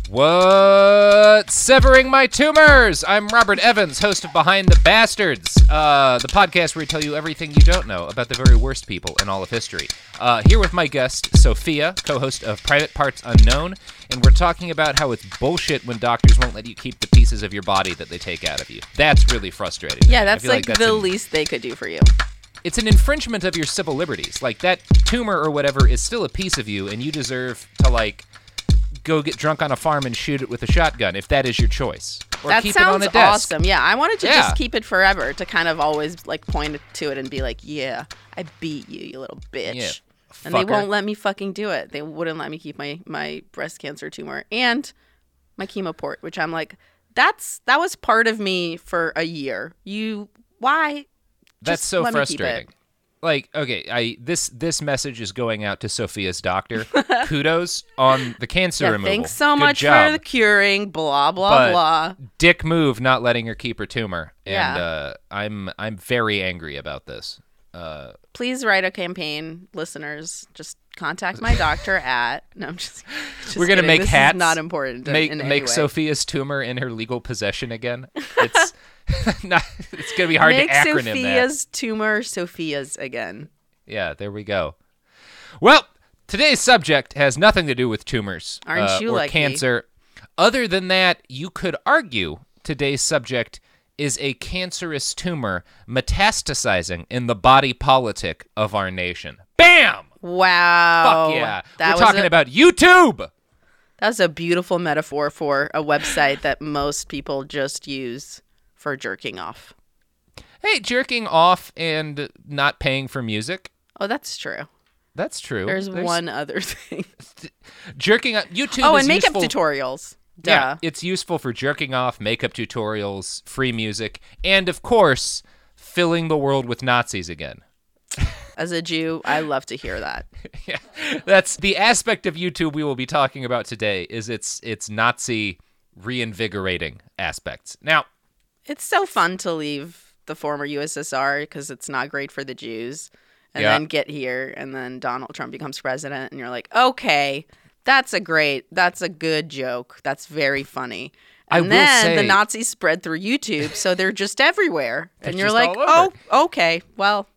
What's severing my tumors? I'm Robert Evans, host of Behind the Bastards, the podcast where we tell you everything you don't know about the very worst people in all of history. Here with my guest, Sophia, co-host of Private Parts Unknown, and we're talking about how it's bullshit when doctors won't let you keep the pieces of your body that they take out of you. That's really frustrating. Yeah, that's like the least they could do for you. It's an infringement of your civil liberties. Like, that tumor or whatever is still a piece of you, and you deserve to, like, go get drunk on a farm and shoot it with a shotgun if that is your choice. Or that keep sounds it on a desk. Awesome. Yeah, I wanted to just keep it forever to kind of always like point to it and be like, yeah, I beat you, you little bitch. Yeah, and they won't let me fucking do it. They wouldn't let me keep my breast cancer tumor and my chemo port, which I'm like, that was part of me for a year. Why? That's so frustrating. Like, okay, this message is going out to Sophia's doctor. Kudos on the cancer removal. Thanks so Good much job. for the curing. Blah blah but blah. Dick move, not letting her keep her tumor. Yeah. And I'm very angry about this. Please write a campaign, listeners. Just contact my doctor at. No, I'm just we're gonna kidding. make this hats. Is not important. Make Sophia's tumor in her legal possession again. It's it's gonna be hard to acronym that. Make Sophia's tumor Sophia's again. Yeah, there we go. Well, today's subject has nothing to do with tumors Aren't you or like cancer. Me? Other than that, you could argue today's subject is a cancerous tumor metastasizing in the body politic of our nation. Bam! Wow. Fuck yeah. We're talking about YouTube. That's a beautiful metaphor for a website that most people just use for jerking off. Hey, jerking off and not paying for music. Oh, that's true. That's true. There's one other thing. Jerking off. YouTube Oh, is and makeup useful. Tutorials. Duh. Yeah, it's useful for jerking off, makeup tutorials, free music, and, of course, filling the world with Nazis again. As a Jew, I love to hear that. Yeah, that's the aspect of YouTube we will be talking about today, is its Nazi reinvigorating aspects. Now, it's so fun to leave the former USSR because it's not great for the Jews, and then get here, and then Donald Trump becomes president, and you're like, okay, that's a good joke. That's very funny. And then the Nazis spread through YouTube, so they're just everywhere. And you're like, oh, okay, well,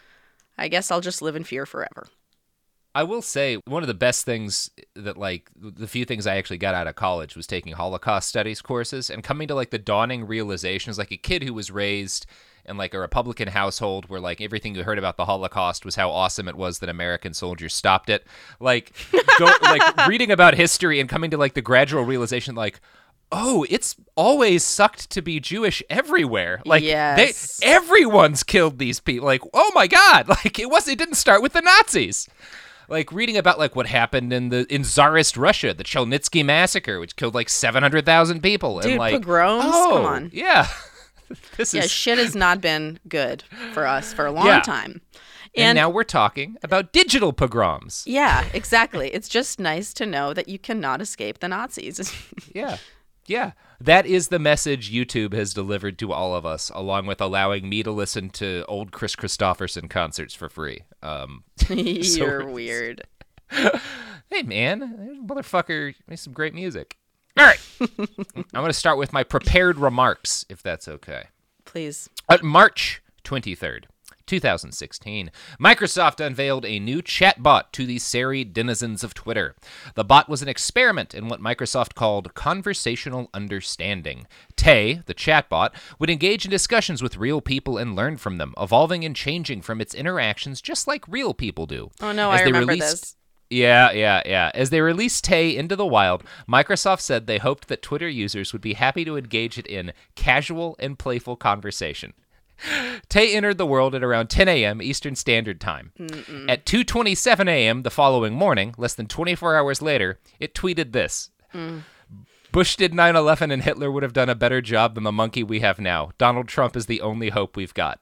I guess I'll just live in fear forever. I will say one of the best things that, like, the few things I actually got out of college was taking Holocaust studies courses and coming to, like, the dawning realization as, like, a kid who was raised in, like, a Republican household where, like, everything you heard about the Holocaust was how awesome it was that American soldiers stopped it. Like, reading about history and coming to, like, the gradual realization, like, oh, it's always sucked to be Jewish everywhere. Like, everyone's killed these people. Like, oh my God, like, it didn't start with the Nazis. Like, reading about, like, what happened in Tsarist Russia, the Chelnitsky massacre, which killed, like, 700,000 people. Dude, and, like, pogroms? Come on. Yeah. Shit has not been good for us for a long time. And now we're talking about digital pogroms. Yeah, exactly. It's just nice to know that you cannot escape the Nazis. Yeah. That is the message YouTube has delivered to all of us, along with allowing me to listen to old Chris Christopherson concerts for free. You're weird. Hey, man, motherfucker makes some great music. All right. I'm going to start with my prepared remarks, if that's okay. Please. March 23rd. 2016, Microsoft unveiled a new chatbot to the serried denizens of Twitter. The bot was an experiment in what Microsoft called conversational understanding. Tay, the chatbot, would engage in discussions with real people and learn from them, evolving and changing from its interactions just like real people do. Oh no, I remember this. Yeah. As they released Tay into the wild, Microsoft said they hoped that Twitter users would be happy to engage it in casual and playful conversation. Tay entered the world at around 10 a.m. Eastern Standard Time. At 2:27 a.m. the following morning, less than 24 hours later, it tweeted this. Bush did 9/11 and Hitler would have done a better job than the monkey we have now. Donald Trump is the only hope we've got.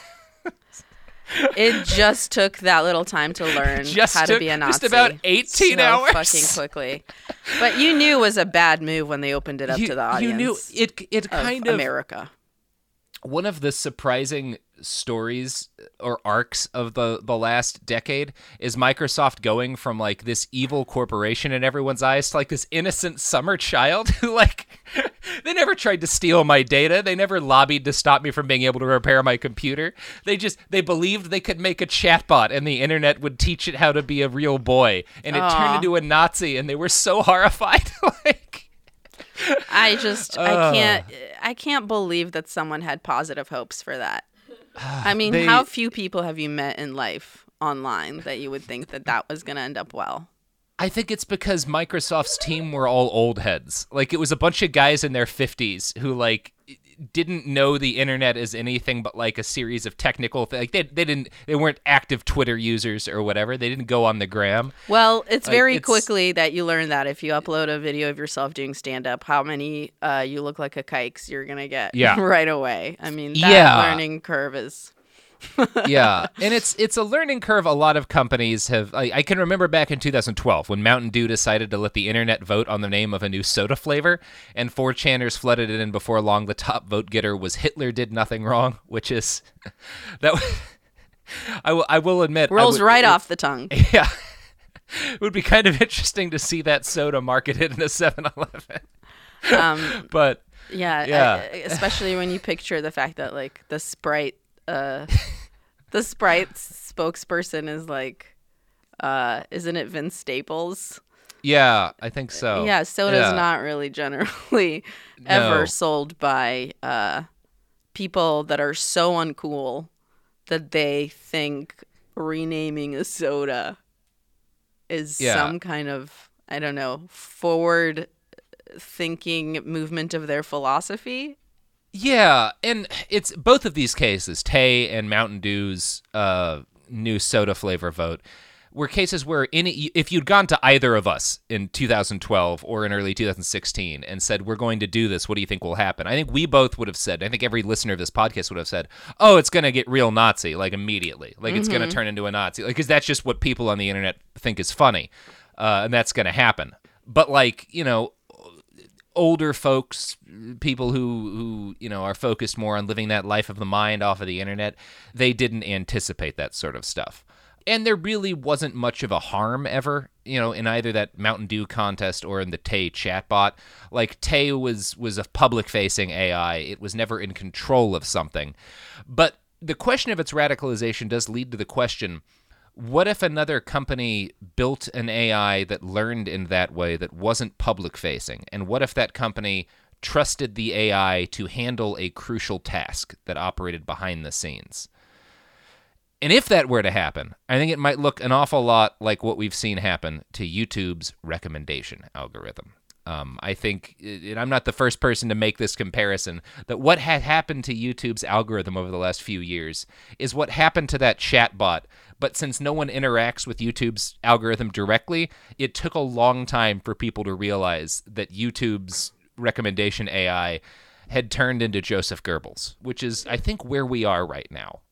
It just took that little time to learn how to be a Nazi. Just about 18 hours. Fucking quickly. But you knew it was a bad move when they opened it up to the audience. You knew it kind of America. One of the surprising stories or arcs of the last decade is Microsoft going from like this evil corporation in everyone's eyes to like this innocent summer child who like they never tried to steal my data. They never lobbied to stop me from being able to repair my computer. They believed they could make a chatbot and the internet would teach it how to be a real boy, and it turned into a Nazi, and they were so horrified. Like I can't believe that someone had positive hopes for that. I mean, how few people have you met in life online that you would think that was going to end up well? I think it's because Microsoft's team were all old heads. Like, it was a bunch of guys in their 50s who, like, didn't know the internet as anything but, like, a series of technical things. Like, they weren't active Twitter users or whatever. They didn't go on the gram. Well, it's very quickly that you learn that if you upload a video of yourself doing stand-up, how many you look like a kikes you're going to get right away. I mean, that learning curve is... Yeah, and it's a learning curve. A lot of companies have. I can remember back in 2012 when Mountain Dew decided to let the internet vote on the name of a new soda flavor, and 4chaners flooded it in before long. The top vote getter was Hitler Did Nothing Wrong, which is that. I will admit rolls right off the tongue. Yeah, it would be kind of interesting to see that soda marketed in a 7-Eleven. But yeah, especially when you picture the fact that like the Sprite spokesperson is like, isn't it Vince Staples? Yeah, I think so. Yeah, soda's not really generally ever sold by people that are so uncool that they think renaming a soda is some kind of, I don't know, forward thinking movement of their philosophy. Yeah, and it's both of these cases, Tay and Mountain Dew's new soda flavor vote, were cases where if you'd gone to either of us in 2012 or in early 2016 and said, we're going to do this, what do you think will happen? I think we both would have said, I think every listener of this podcast would have said, oh, it's going to get real Nazi, like immediately. Like it's going to turn into a Nazi. Like, because that's just what people on the internet think is funny, and that's going to happen. But like, you know, older folks, people who are focused more on living that life of the mind off of the internet, they didn't anticipate that sort of stuff. And there really wasn't much of a harm ever, in either that Mountain Dew contest or in the Tay chatbot. Like, Tay was a public-facing AI. It was never in control of something. But the question of its radicalization does lead to the question, what if another company built an AI that learned in that way that wasn't public-facing? And what if that company trusted the AI to handle a crucial task that operated behind the scenes? And if that were to happen, I think it might look an awful lot like what we've seen happen to YouTube's recommendation algorithm. I think, and I'm not the first person to make this comparison, that what had happened to YouTube's algorithm over the last few years is what happened to that chatbot. But since no one interacts with YouTube's algorithm directly, it took a long time for people to realize that YouTube's recommendation AI had turned into Joseph Goebbels, which is, I think, where we are right now.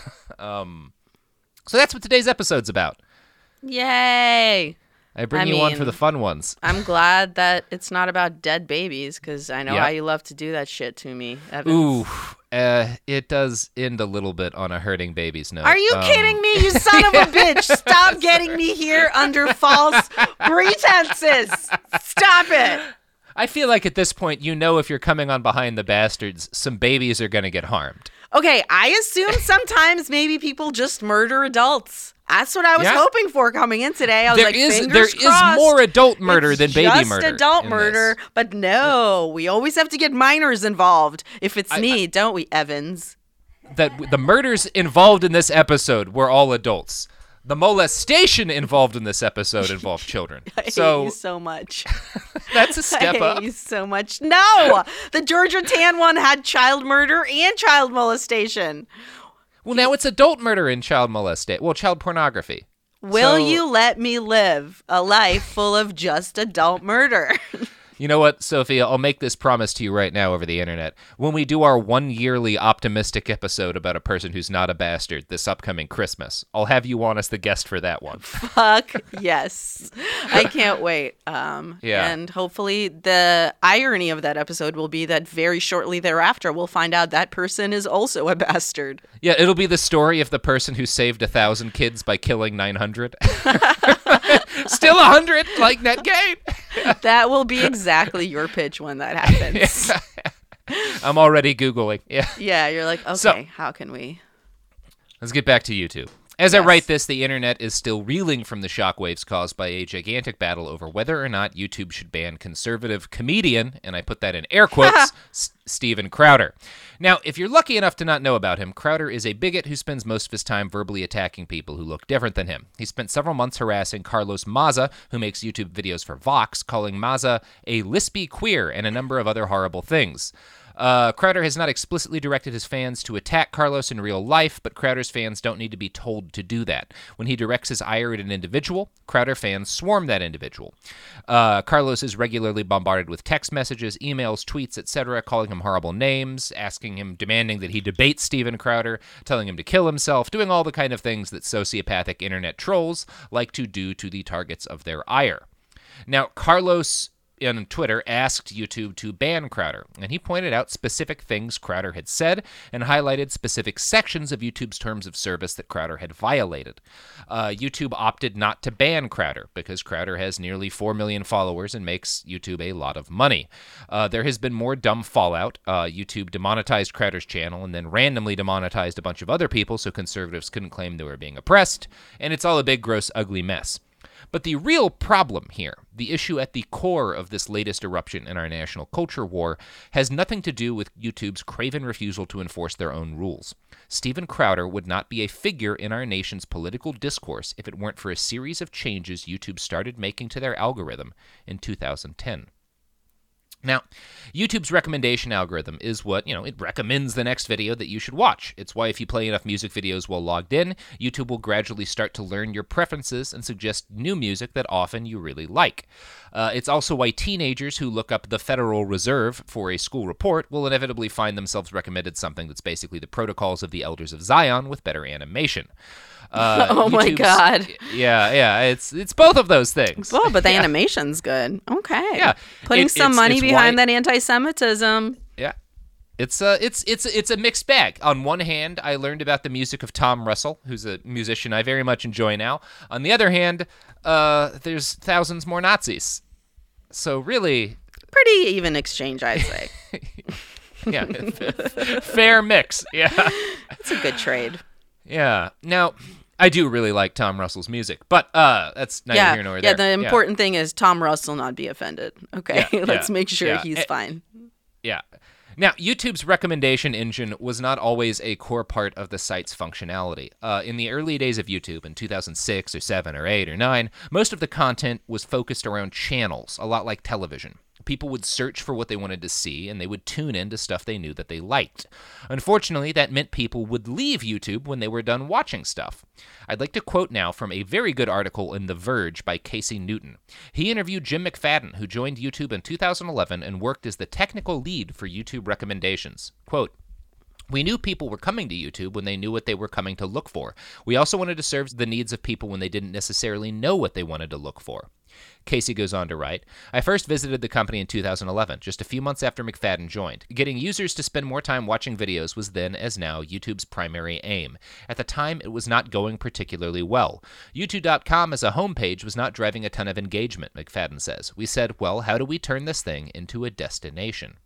So that's what today's episode's about. Yay! I bring you on for the fun ones. I'm glad that it's not about dead babies, because I know how you love to do that shit to me, Evans. Ooh, it does end a little bit on a hurting baby's note. Are you kidding me, you son of a bitch? Stop getting me here under false pretenses. Stop it. I feel like at this point, if you're coming on Behind the Bastards, some babies are going to get harmed. Okay, I assume sometimes maybe people just murder adults. That's what I was hoping for coming in today. I was fingers crossed. There is more adult murder than baby murder. Just adult murder, but no, we always have to get minors involved. If it's need, don't we, Evans? That the murders involved in this episode were all adults. The molestation involved in this episode involved children. I hate you so much. That's a step up. I hate you so much. No! The Georgia Tan one had child murder and child molestation. Well, now it's adult murder and child molestation. Well, child pornography. Will you let me live a life full of just adult murder? You know what, Sophia? I'll make this promise to you right now over the internet. When we do our 1 yearly optimistic episode about a person who's not a bastard this upcoming Christmas, I'll have you on as the guest for that one. Fuck yes. I can't wait. And hopefully the irony of that episode will be that very shortly thereafter we'll find out that person is also a bastard. Yeah, it'll be the story of the person who saved 1,000 kids by killing 900. Still 100, like Ned Gain. That will be exactly your pitch when that happens. I'm already Googling. Yeah. Yeah, you're like, okay, how can we? Let's get back to YouTube. As I write this, the internet is still reeling from the shockwaves caused by a gigantic battle over whether or not YouTube should ban conservative comedian, and I put that in air quotes, Steven Crowder. Now, if you're lucky enough to not know about him, Crowder is a bigot who spends most of his time verbally attacking people who look different than him. He spent several months harassing Carlos Maza, who makes YouTube videos for Vox, calling Maza a lispy queer and a number of other horrible things. Crowder has not explicitly directed his fans to attack Carlos in real life, but Crowder's fans don't need to be told to do that. When he directs his ire at an individual, Crowder fans swarm that individual. Carlos is regularly bombarded with text messages, emails, tweets, etc., calling him horrible names, demanding that he debate Steven Crowder, telling him to kill himself, doing all the kind of things that sociopathic internet trolls like to do to the targets of their ire. Now, Carlos on Twitter asked YouTube to ban Crowder, and he pointed out specific things Crowder had said and highlighted specific sections of YouTube's terms of service that Crowder had violated. YouTube opted not to ban Crowder because Crowder has nearly 4 million followers and makes YouTube a lot of money. There has been more dumb fallout. YouTube demonetized Crowder's channel and then randomly demonetized a bunch of other people so conservatives couldn't claim they were being oppressed, and it's all a big, gross, ugly mess. But the real problem here, the issue at the core of this latest eruption in our national culture war, has nothing to do with YouTube's craven refusal to enforce their own rules. Steven Crowder would not be a figure in our nation's political discourse if it weren't for a series of changes YouTube started making to their algorithm in 2010. Now, YouTube's recommendation algorithm is what, it recommends the next video that you should watch. It's why if you play enough music videos while logged in, YouTube will gradually start to learn your preferences and suggest new music that often you really like. It's also why teenagers who look up the Federal Reserve for a school report will inevitably find themselves recommended something that's basically the Protocols of the Elders of Zion with better animation. Oh my God. Yeah, it's both of those things. Well, but the animation's good. Okay. Yeah. Putting some money behind that anti-Semitism. Yeah. It's a mixed bag. On one hand, I learned about the music of Tom Russell, who's a musician I very much enjoy now. On the other hand, there's thousands more Nazis. So really, pretty even exchange, I'd say. Yeah. Fair mix. Yeah. It's a good trade. Yeah. Now, I do really like Tom Russell's music, but that's neither here nor there. Yeah, the important thing is Tom Russell not be offended. Okay, let's make sure he's fine. Yeah. Now, YouTube's recommendation engine was not always a core part of the site's functionality. In the early days of YouTube, in 2006 or 7 or 8 or 9, most of the content was focused around channels, a lot like television. People would search for what they wanted to see, and they would tune in to stuff they knew that they liked. Unfortunately, that meant people would leave YouTube when they were done watching stuff. I'd like to quote now from a very good article in The Verge by Casey Newton. He interviewed Jim McFadden, who joined YouTube in 2011 and worked as the technical lead for YouTube recommendations. Quote, "We knew people were coming to YouTube when they knew what they were coming to look for. We also wanted to serve the needs of people when they didn't necessarily know what they wanted to look for." Casey goes on to write, "I first visited the company in 2011, just a few months after McFadden joined. Getting users to spend more time watching videos was then, as now, YouTube's primary aim. At the time, it was not going particularly well. YouTube.com as a homepage was not driving a ton of engagement," McFadden says. "We said, well, how do we turn this thing into a destination?"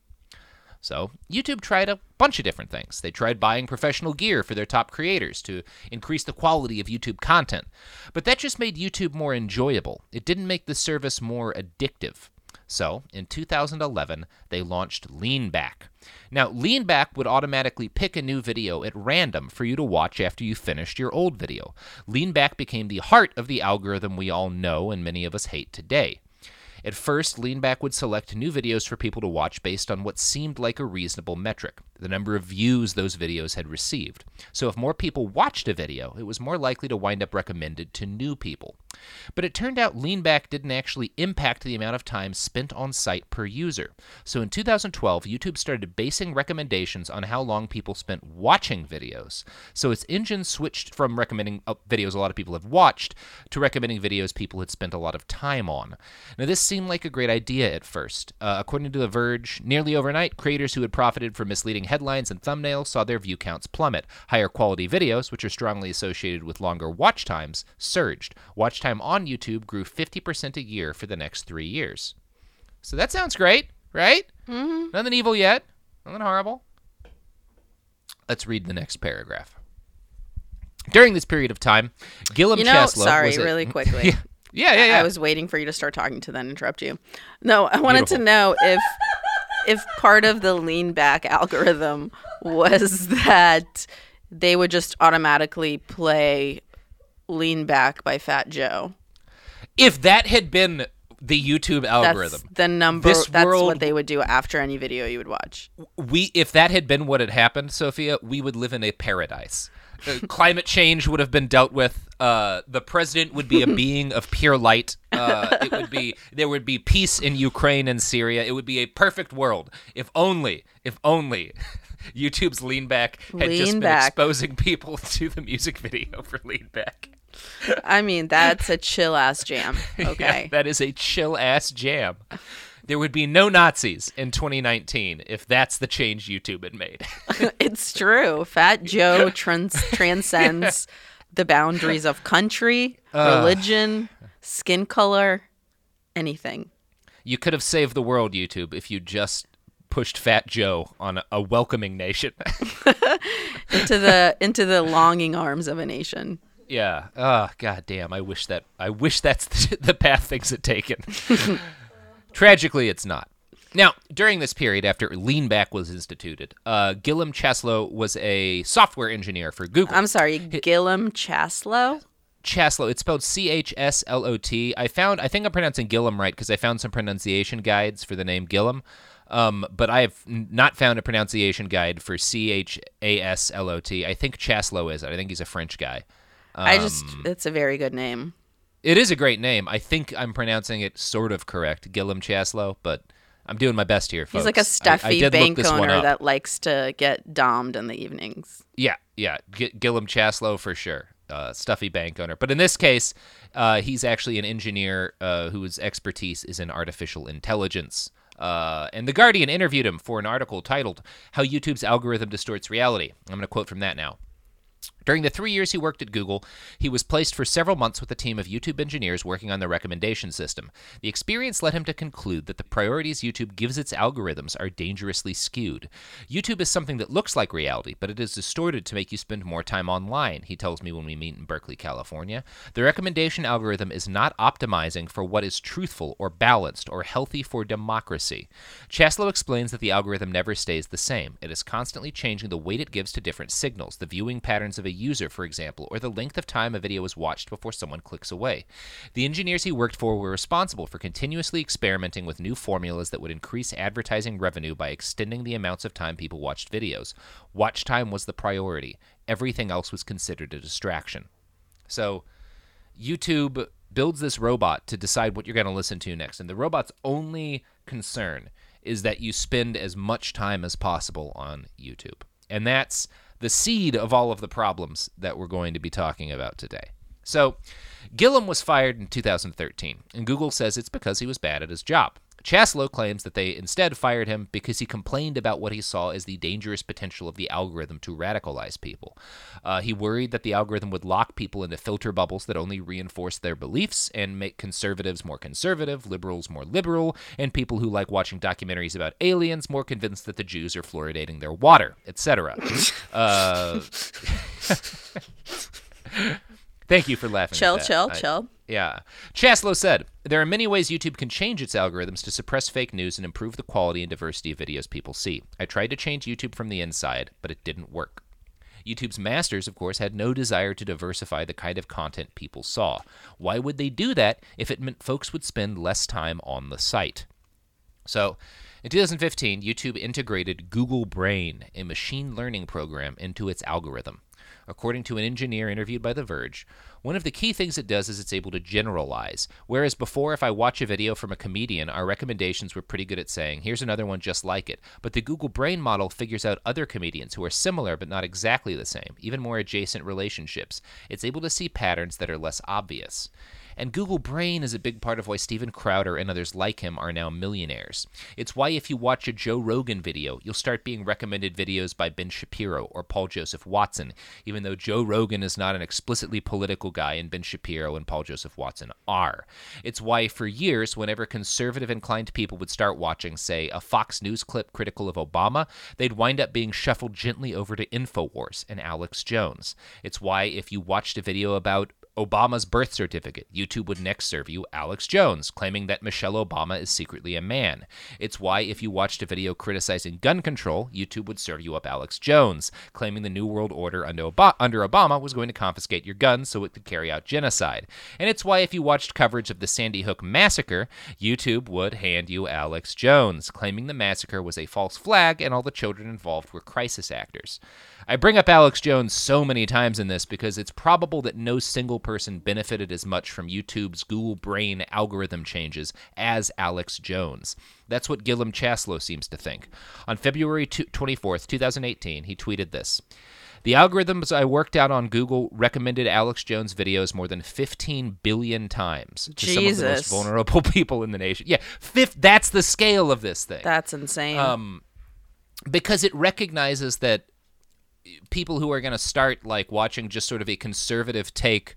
So, YouTube tried a bunch of different things. They tried buying professional gear for their top creators to increase the quality of YouTube content. But that just made YouTube more enjoyable. It didn't make the service more addictive. So, in 2011, they launched Leanback. Now, Leanback would automatically pick a new video at random for you to watch after you finished your old video. Leanback became the heart of the algorithm we all know and many of us hate today. At first, Leanback would select new videos for people to watch based on what seemed like a reasonable metric. the number of views those videos had received. So if more people watched a video, it was more likely to wind up recommended to new people. But it turned out lean back didn't actually impact the amount of time spent on site per user. So in 2012, YouTube started basing recommendations on how long people spent watching videos. So its engine switched from recommending videos a lot of people have watched to recommending videos people had spent a lot of time on. Now, this seemed like a great idea at first. According to The Verge, nearly overnight, creators who had profited from misleading headlines and thumbnails saw their view counts plummet. Higher quality videos, which are strongly associated with longer watch times, surged. Watch time on YouTube grew 50% a year for the next 3 years. So that sounds great, right? Mm-hmm. Nothing evil yet. Nothing horrible. Let's read the next paragraph. During this period of time, Gilliam Chaslow sorry, was really quickly. Yeah. I was waiting for you to start talking to then interrupt you. No, I wanted to know if part of the lean back algorithm was that they would just automatically play Lean Back by Fat Joe. If that had been the YouTube algorithm, that's the number. That's what they would do after any video you would watch. If that had been what had happened, Sophia, we would live in a paradise. Climate change would have been dealt with. The president would be a being of pure light. There would be peace in Ukraine and Syria. It would be a perfect world. If only YouTube's Lean Back had just been exposing people to the music video for Lean Back. I mean, that's a chill ass jam. Okay. Yeah, that is a chill ass jam. There would be no Nazis in 2019 if that's the change YouTube had made. It's true. Fat Joe transcends the boundaries of country, religion, skin color, anything. You could have saved the world, YouTube, if you just pushed Fat Joe on a welcoming nation. into the longing arms of a nation. Yeah. Oh, God damn. I wish that's the path things had taken. Tragically, it's not. Now, during this period, after Lean Back was instituted, Gilliam Chaslow was a software engineer for Google. I'm sorry, Gilliam Chaslow? Chaslow. It's spelled Chslot. I think I'm pronouncing Gilliam right because I found some pronunciation guides for the name Gilliam. But I have not found a pronunciation guide for Chaslot. I think Chaslow is it. I think he's a French guy. It's a very good name. It is a great name. I think I'm pronouncing it sort of correct, Gilliam Chaslow, but I'm doing my best here, folks. He's like a stuffy bank owner that likes to get dommed in the evenings. Yeah. Gilliam Chaslow for sure. Stuffy bank owner. But in this case, he's actually an engineer whose expertise is in artificial intelligence. And The Guardian interviewed him for an article titled, How YouTube's Algorithm Distorts Reality. I'm going to quote from that now. During the 3 years he worked at Google, he was placed for several months with a team of YouTube engineers working on the recommendation system. The experience led him to conclude that the priorities YouTube gives its algorithms are dangerously skewed. YouTube is something that looks like reality, but it is distorted to make you spend more time online, he tells me when we meet in Berkeley, California. The recommendation algorithm is not optimizing for what is truthful or balanced or healthy for democracy. Chaslow explains that the algorithm never stays the same. It is constantly changing the weight it gives to different signals, the viewing patterns of a user, for example, or the length of time a video is watched before someone clicks away. The engineers he worked for were responsible for continuously experimenting with new formulas that would increase advertising revenue by extending the amounts of time people watched videos. Watch time was the priority. Everything else was considered a distraction. So, YouTube builds this robot to decide what you're going to listen to next, and the robot's only concern is that you spend as much time as possible on YouTube. And that's the seed of all of the problems that we're going to be talking about today. So, Gilliam was fired in 2013, and Google says it's because he was bad at his job. Chaslow claims that they instead fired him because he complained about what he saw as the dangerous potential of the algorithm to radicalize people. He worried that the algorithm would lock people into filter bubbles that only reinforce their beliefs and make conservatives more conservative, liberals more liberal, and people who like watching documentaries about aliens more convinced that the Jews are fluoridating their water, etc. Thank you for laughing at that. Chill. Yeah. Chaslow said, there are many ways YouTube can change its algorithms to suppress fake news and improve the quality and diversity of videos people see. I tried to change YouTube from the inside, but it didn't work. YouTube's masters, of course, had no desire to diversify the kind of content people saw. Why would they do that if it meant folks would spend less time on the site? So, In 2015, YouTube integrated Google Brain, a machine learning program, into its algorithm. According to an engineer interviewed by The Verge, one of the key things it does is it's able to generalize. Whereas before, if I watch a video from a comedian, our recommendations were pretty good at saying, here's another one just like it. But the Google Brain model figures out other comedians who are similar but not exactly the same, even more adjacent relationships. It's able to see patterns that are less obvious. And Google Brain is a big part of why Steven Crowder and others like him are now millionaires. It's why if you watch a Joe Rogan video, you'll start being recommended videos by Ben Shapiro or Paul Joseph Watson, even though Joe Rogan is not an explicitly political guy and Ben Shapiro and Paul Joseph Watson are. It's why for years, whenever conservative-inclined people would start watching, say, a Fox News clip critical of Obama, they'd wind up being shuffled gently over to InfoWars and Alex Jones. It's why if you watched a video about Obama's birth certificate, YouTube would next serve you Alex Jones, claiming that Michelle Obama is secretly a man. It's why if you watched a video criticizing gun control, YouTube would serve you up Alex Jones, claiming the New World Order under Obama was going to confiscate your guns so it could carry out genocide. And it's why if you watched coverage of the Sandy Hook massacre, YouTube would hand you Alex Jones, claiming the massacre was a false flag and all the children involved were crisis actors. I bring up Alex Jones so many times in this because it's probable that no single person benefited as much from YouTube's Google Brain algorithm changes as Alex Jones. That's what Gilliam Chaslow seems to think. On February 24th, 2018, he tweeted this. The algorithms I worked out on Google recommended Alex Jones videos more than 15 billion times to some of the most vulnerable people in the nation. Yeah, that's the scale of this thing. That's insane. Because it recognizes that people who are going to start like watching just sort of a conservative take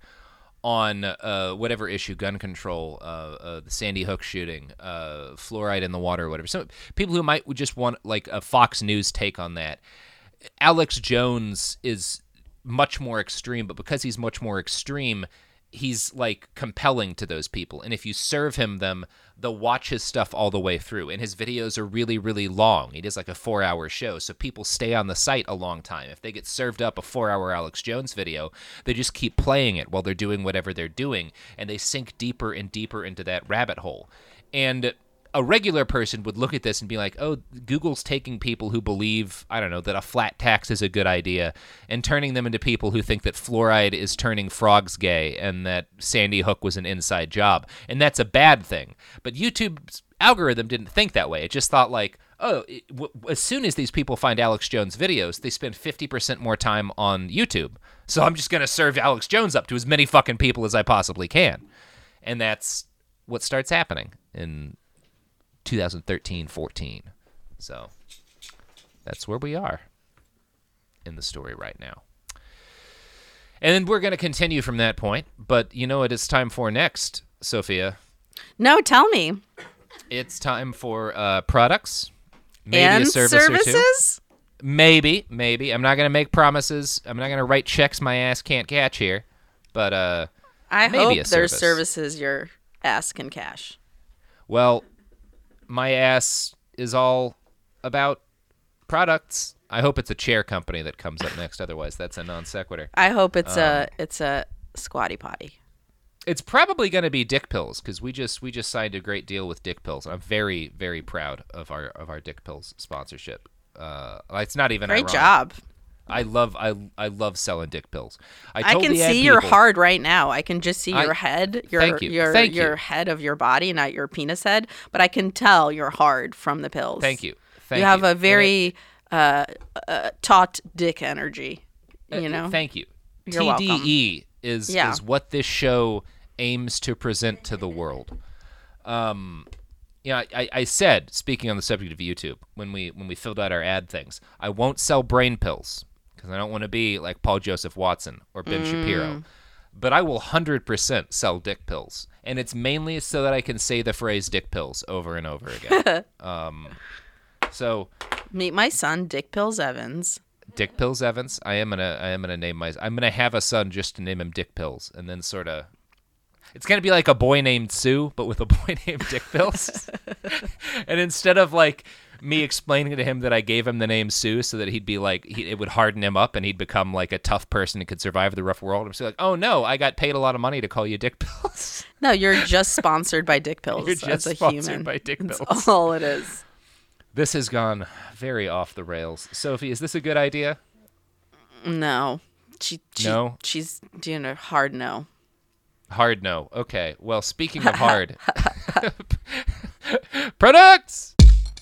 on whatever issue, gun control, the Sandy Hook shooting, fluoride in the water, or whatever. So people who might just want like a Fox News take on that. Alex Jones is much more extreme, but because he's much more extreme, he's like compelling to those people. And if you serve him them, they'll watch his stuff all the way through. And his videos are really, really long. He does like a 4-hour show, so people stay on the site a long time. If they get served up a 4-hour Alex Jones video, they just keep playing it while they're doing whatever they're doing, and they sink deeper and deeper into that rabbit hole. And a regular person would look at this and be like, oh, Google's taking people who believe, I don't know, that a flat tax is a good idea and turning them into people who think that fluoride is turning frogs gay and that Sandy Hook was an inside job. And that's a bad thing. But YouTube's algorithm didn't think that way. It just thought like, oh, as soon as these people find Alex Jones videos, they spend 50% more time on YouTube. So I'm just going to serve Alex Jones up to as many fucking people as I possibly can. And that's what starts happening in 2013-14. So that's where we are in the story right now. And then we're going to continue from that point. But you know what it's time for next, Sophia? No, tell me. It's time for products. Maybe and a service services? Or two. Maybe. I'm not going to make promises. I'm not going to write checks my ass can't catch here. But I maybe hope there's services your ass can cash. Well, my ass is all about products. I hope it's a chair company that comes up next. Otherwise, that's a non sequitur. I hope it's a squatty potty. It's probably going to be Dick Pills because we just signed a great deal with Dick Pills. I'm very, very proud of our Dick Pills sponsorship. It's not even great ironic. job. I love selling Dick Pills. I can see your heart right now. I can just see your head, your head of your body, not your penis head, but I can tell you're hard from the pills. Thank you. You have a very taut dick energy, you know? Thank you. You're TDE is what this show aims to present to the world. I said, speaking on the subject of YouTube, when we filled out our ad things, I won't sell brain pills because I don't want to be like Paul Joseph Watson or Ben Shapiro. But I will 100% sell dick pills. And it's mainly so that I can say the phrase dick pills over and over again. So meet my son, Dick Pills Evans. Dick Pills Evans. I am gonna name I'm gonna have a son just to name him Dick Pills, and then sort of. It's going to be like a boy named Sue, but with a boy named Dick Pills. And instead of like me explaining to him that I gave him the name Sue so that he'd be like, it would harden him up and he'd become like a tough person and could survive the rough world. I'm just like, oh no, I got paid a lot of money to call you Dick Pills. No, you're just sponsored by Dick Pills. You're just as a sponsored human. by Dick Pills. That's all it is. This has gone very off the rails. Sophie, is this a good idea? No. No? She's doing a hard no. Hard no. Okay. Well, speaking of hard, products.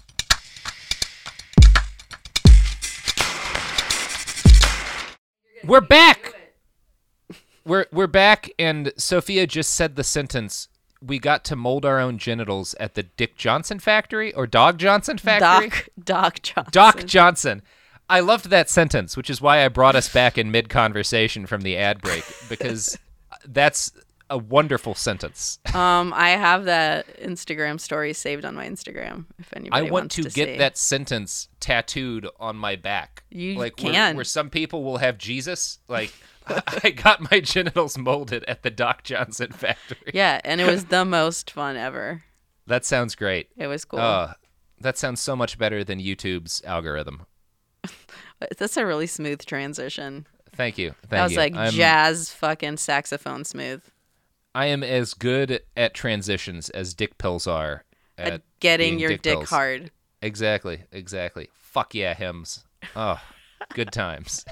We're back. We're back, and Sophia just said the sentence. We got to mold our own genitals at the Dick Johnson factory or Dog Johnson factory. Doc Johnson. Doc Johnson. I loved that sentence, which is why I brought us back in mid-conversation from the ad break, because that's a wonderful sentence. I have that Instagram story saved on my Instagram. If anybody I want wants to get see. that sentence tattooed on my back. You like can. Where some people will have Jesus. Like, I got my genitals molded at the Doc Johnson factory. Yeah, and it was the most fun ever. That sounds great. It was cool. That sounds so much better than YouTube's algorithm. That's a really smooth transition. Thank you. That was like jazz fucking saxophone smooth. I am as good at transitions as dick pills are at getting your dick pills. hard. Exactly. Fuck yeah, hymns. Oh, good times.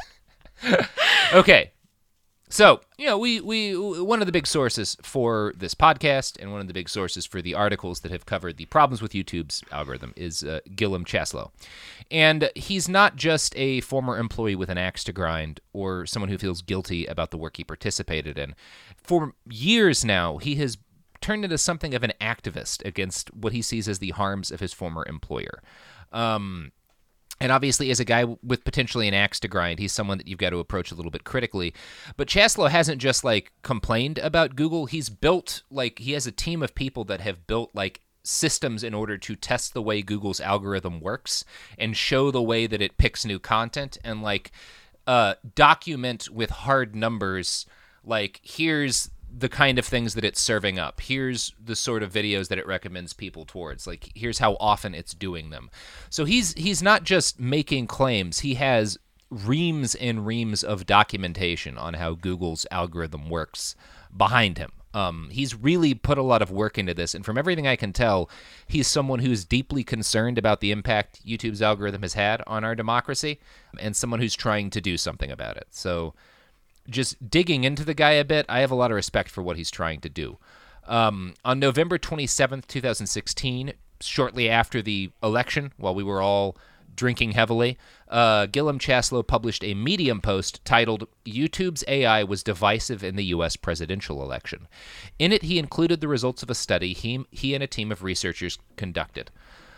Okay. So, we one of the big sources for this podcast and one of the big sources for the articles that have covered the problems with YouTube's algorithm is Guillem Chaslow. And he's not just a former employee with an axe to grind or someone who feels guilty about the work he participated in. For years now, he has turned into something of an activist against what he sees as the harms of his former employer. And obviously, as a guy with potentially an axe to grind, he's someone that you've got to approach a little bit critically. But Chaslow hasn't just, complained about Google. He's built, he has a team of people that have built, systems in order to test the way Google's algorithm works and show the way that it picks new content and, document with hard numbers, here's the kind of things that it's serving up. Here's the sort of videos that it recommends people towards. Here's how often it's doing them. So he's not just making claims. He has reams and reams of documentation on how Google's algorithm works behind him. He's really put a lot of work into this, and from everything I can tell, he's someone who's deeply concerned about the impact YouTube's algorithm has had on our democracy, and someone who's trying to do something about it. So just digging into the guy a bit, I have a lot of respect for what he's trying to do. On November 27th, 2016, shortly after the election, while we were all drinking heavily, Guillem Chaslow published a Medium post titled, YouTube's AI was divisive in the U.S. presidential election. In it, he included the results of a study he and a team of researchers conducted.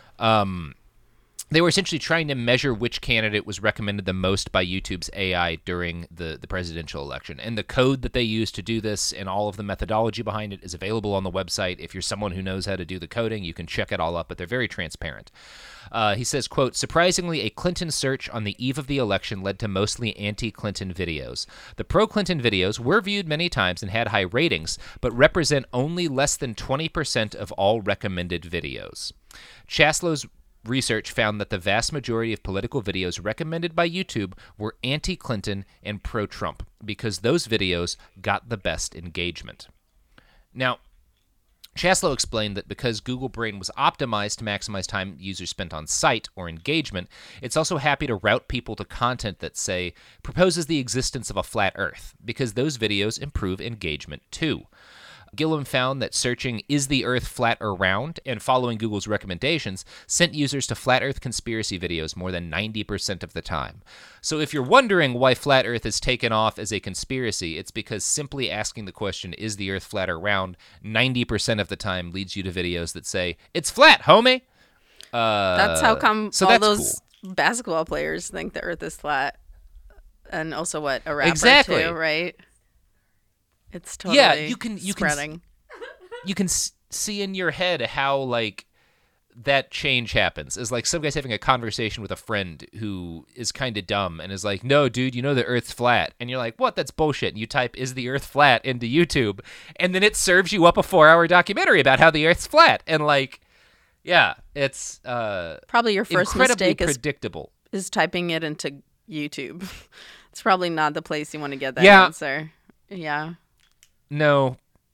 They were essentially trying to measure which candidate was recommended the most by YouTube's AI during the presidential election. And the code that they used to do this and all of the methodology behind it is available on the website. If you're someone who knows how to do the coding, you can check it all up, but they're very transparent. He says, quote, surprisingly, a Clinton search on the eve of the election led to mostly anti-Clinton videos. The pro-Clinton videos were viewed many times and had high ratings, but represent only less than 20% of all recommended videos. Chaslow's research found that the vast majority of political videos recommended by YouTube were anti-Clinton and pro-Trump because those videos got the best engagement. Now, Chaslow explained that because Google Brain was optimized to maximize time users spent on site or engagement, it's also happy to route people to content that, say, proposes the existence of a flat Earth, because those videos improve engagement too. Guillem found that searching "Is the Earth flat or round?" and following Google's recommendations sent users to flat Earth conspiracy videos more than 90% of the time. So if you're wondering why flat Earth is taken off as a conspiracy, it's because simply asking the question, "Is the Earth flat or round?" 90% of the time leads you to videos that say, "It's flat, homie!" That's how come so all that's those cool. basketball players think the Earth is flat. And also what, a rapper Exactly. too, right? It's totally spreading. You can see in your head how that change happens. Is some guy's having a conversation with a friend who is kind of dumb and is like, "No, dude, you know the Earth's flat," and you're like, "What? That's bullshit." And you type "Is the Earth flat?" into YouTube, and then it serves you up a 4-hour documentary about how the Earth's flat, and yeah, it's probably your first incredibly mistake predictable. is typing it into YouTube. It's probably not the place you want to get that Yeah. answer. Yeah. No,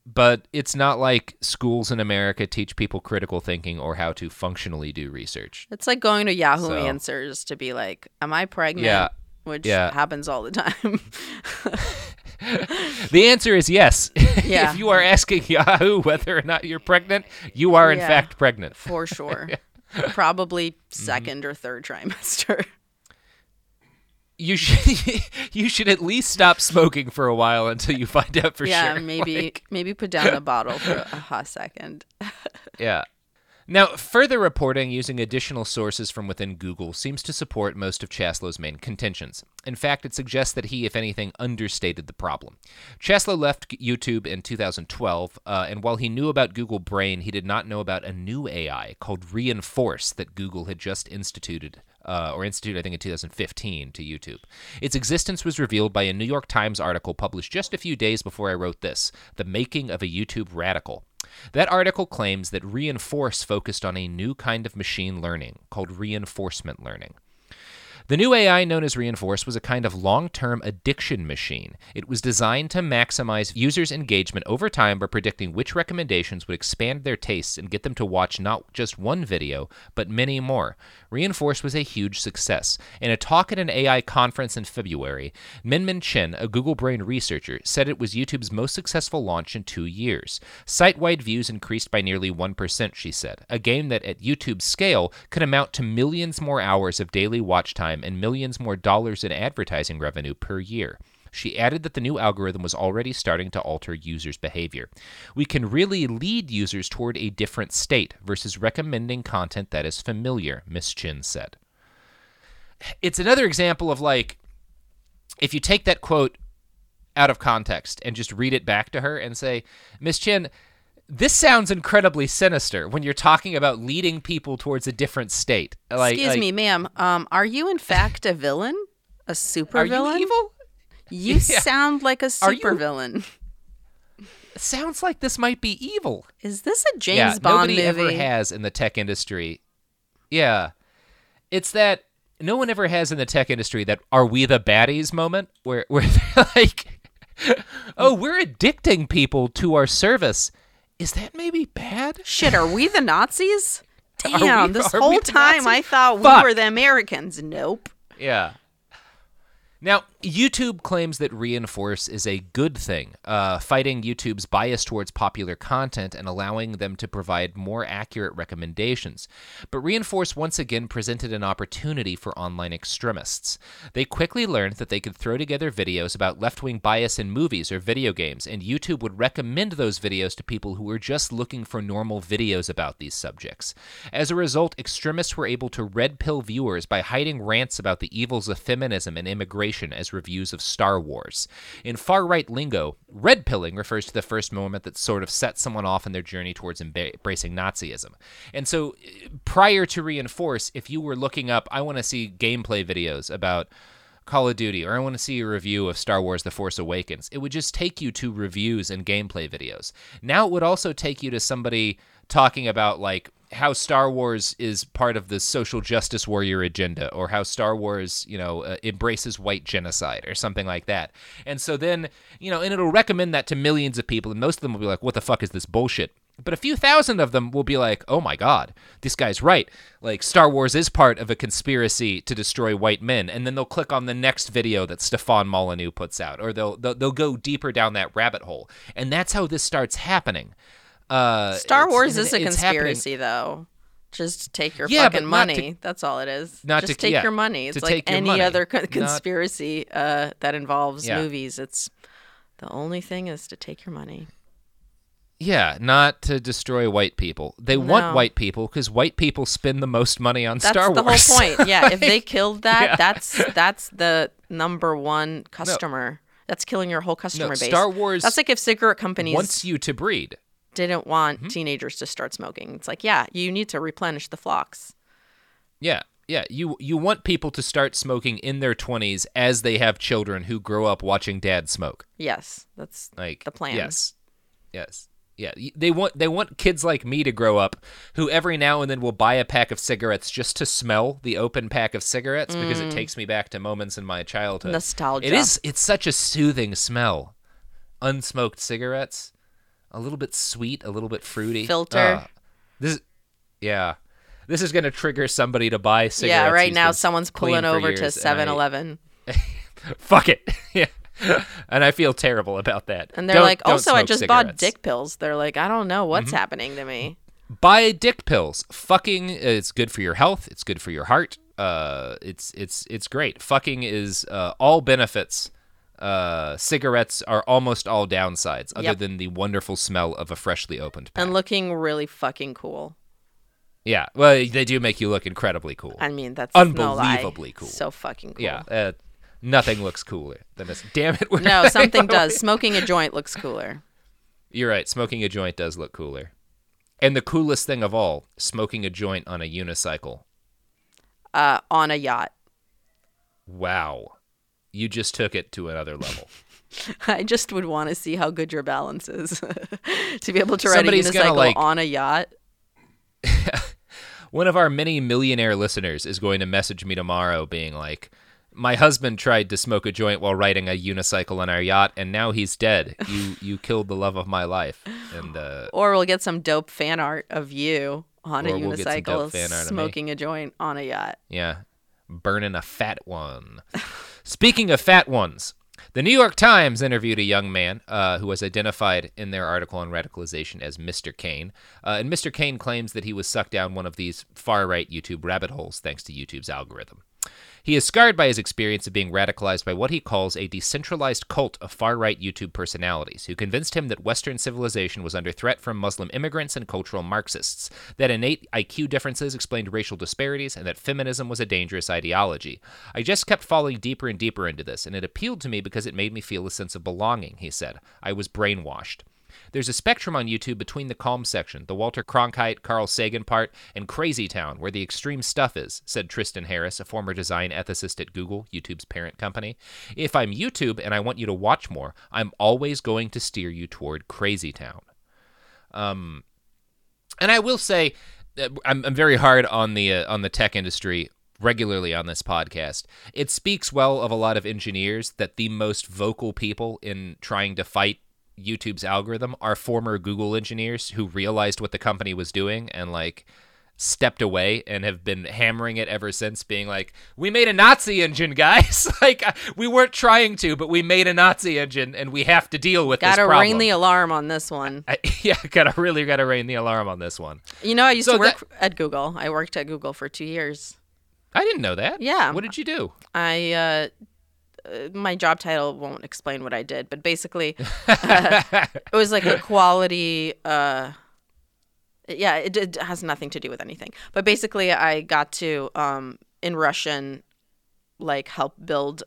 but it's not like schools in America teach people critical thinking or how to functionally do research. It's like going to Yahoo Answers to be like, am I pregnant? Yeah. Which happens all the time. The answer is yes. Yeah. If you are asking Yahoo whether or not you're pregnant, you are in fact pregnant. For sure. Probably second or third trimester. You should at least stop smoking for a while until you find out for sure. Yeah, maybe put down the bottle for a hot second. Yeah. Now, further reporting using additional sources from within Google seems to support most of Chaslow's main contentions. In fact, it suggests that he, if anything, understated the problem. Chaslow left YouTube in 2012, and while he knew about Google Brain, he did not know about a new AI called Reinforce that Google had just instituted I think in 2015 to YouTube. Its existence was revealed by a New York Times article published just a few days before I wrote this, The Making of a YouTube Radical. That article claims that Reinforce focused on a new kind of machine learning called reinforcement learning. The new AI known as Reinforce was a kind of long-term addiction machine. It was designed to maximize users' engagement over time by predicting which recommendations would expand their tastes and get them to watch not just one video, but many more. Reinforce was a huge success. In a talk at an AI conference in February, Minmin Chen, a Google Brain researcher, said it was YouTube's most successful launch in 2 years. Site-wide views increased by nearly 1%, she said, a game that at YouTube's scale could amount to millions more hours of daily watch time and millions more dollars in advertising revenue per year. She added that the new algorithm was already starting to alter users' behavior. We can really lead users toward a different state versus recommending content that is familiar, Ms. Chin said. It's another example of, like, if you take that quote out of context and just read it back to her and say, Ms. Chin, this sounds incredibly sinister when you're talking about leading people towards a different state. Excuse me, ma'am. Are you in fact a villain? A super villain? Are you evil? You sound like a super villain. Sounds like this might be evil. Is this a James Bond movie? Nobody ever has in the tech industry. Yeah. It's that no one ever has in the tech industry that are we the baddies moment where they're like, oh, we're addicting people to our service. Is that maybe bad? Shit, are we the Nazis? Damn, this whole time I thought we were the Americans. Nope. Yeah. Now, YouTube claims that Reinforce is a good thing, fighting YouTube's bias towards popular content and allowing them to provide more accurate recommendations. But Reinforce once again presented an opportunity for online extremists. They quickly learned that they could throw together videos about left-wing bias in movies or video games, and YouTube would recommend those videos to people who were just looking for normal videos about these subjects. As a result, extremists were able to red-pill viewers by hiding rants about the evils of feminism and immigration as reviews of Star Wars. In far-right lingo, red pilling refers to the first moment that sort of sets someone off in their journey towards embracing Nazism. And so prior to Reinforce, if you were looking up, I want to see gameplay videos about Call of Duty, or I want to see a review of Star Wars The Force Awakens, it would just take you to reviews and gameplay videos. Now it would also take you to somebody talking about, like, how Star Wars is part of the social justice warrior agenda, or how Star Wars, embraces white genocide or something like that. And so then, and it'll recommend that to millions of people, and most of them will be like, what the fuck is this bullshit? But a few thousand of them will be like, oh my God, this guy's right. Like, Star Wars is part of a conspiracy to destroy white men. And then they'll click on the next video that Stefan Molyneux puts out, or they'll go deeper down that rabbit hole. And that's how this starts happening. Star Wars is a conspiracy, though. Just take your fucking money. That's all it is. Just take your money. It's like any other conspiracy that involves movies. It's the only thing is to take your money. Yeah, not to destroy white people. They want white people because white people spend the most money on Star Wars. That's the whole point. Yeah, if they killed that, that's the number one customer. That's killing your whole customer base. Star Wars. That's like if cigarette companies wants you to breed. Didn't want teenagers to start smoking. It's like, yeah, you need to replenish the flocks. Yeah. You want people to start smoking in their 20s as they have children who grow up watching dad smoke. Yes, that's like the plan. Yes. Yeah, they want kids like me to grow up who every now and then will buy a pack of cigarettes just to smell the open pack of cigarettes because it takes me back to moments in my childhood. Nostalgia. It's such a soothing smell. Unsmoked cigarettes. a little bit sweet, a little bit fruity. Filter. This is going to trigger somebody to buy cigarettes. Yeah, right who's now been someone's clean pulling for over years, to 7-Eleven. Fuck it. Yeah. And I feel terrible about that. And they're like, don't also, I smoke just bought cigarettes. dick pills. They're like, I don't know what's happening to me. Buy dick pills. Fucking is good for your health. It's good for your heart. It's great. Fucking is all benefits. Cigarettes are almost all downsides, other than the wonderful smell of a freshly opened pack. And looking really fucking cool. Yeah, well, they do make you look incredibly cool. I mean, that's unbelievably no lie. cool. So fucking cool. Yeah, nothing looks cooler than this. Damn it. No, something does. Smoking a joint looks cooler. You're right. Smoking a joint does look cooler. And the coolest thing of all, smoking a joint on a unicycle. On a yacht. Wow. You just took it to another level. I just would want to see how good your balance is. To be able to ride Somebody's a unicycle gonna, on a yacht. One of our many millionaire listeners is going to message me tomorrow being like, my husband tried to smoke a joint while riding a unicycle on our yacht, and now he's dead. You killed the love of my life. And or we'll get some dope fan art of you on a we'll get some dope unicycle fan art of me. smoking a joint on a yacht. Yeah, burning a fat one. Speaking of fat ones, the New York Times interviewed a young man who was identified in their article on radicalization as Mr. Kane. And Mr. Kane claims that he was sucked down one of these far-right YouTube rabbit holes thanks to YouTube's algorithm. He is scarred by his experience of being radicalized by what he calls a decentralized cult of far-right YouTube personalities who convinced him that Western civilization was under threat from Muslim immigrants and cultural Marxists, that innate IQ differences explained racial disparities, and that feminism was a dangerous ideology. I just kept falling deeper and deeper into this, and it appealed to me because it made me feel a sense of belonging, he said. I was brainwashed. There's a spectrum on YouTube between the calm section, the Walter Cronkite, Carl Sagan part, and Crazy Town, where the extreme stuff is, said Tristan Harris, a former design ethicist at Google, YouTube's parent company. If I'm YouTube and I want you to watch more, I'm always going to steer you toward Crazy Town. And I will say, I'm very hard on the tech industry regularly on this podcast. It speaks well of a lot of engineers that the most vocal people in trying to fight YouTube's algorithm are former Google engineers who realized what the company was doing and stepped away and have been hammering it ever since, being like, we made a Nazi engine, guys. We weren't trying to, but we made a Nazi engine and we have to deal with this problem. Gotta ring the alarm on this one. Gotta ring the alarm on this one. You know, I used to work at Google. I worked at Google for 2 years. I didn't know that. Yeah. What did you do? My job title won't explain what I did, but basically it was like a quality it has nothing to do with anything, but basically I got to in Russian help build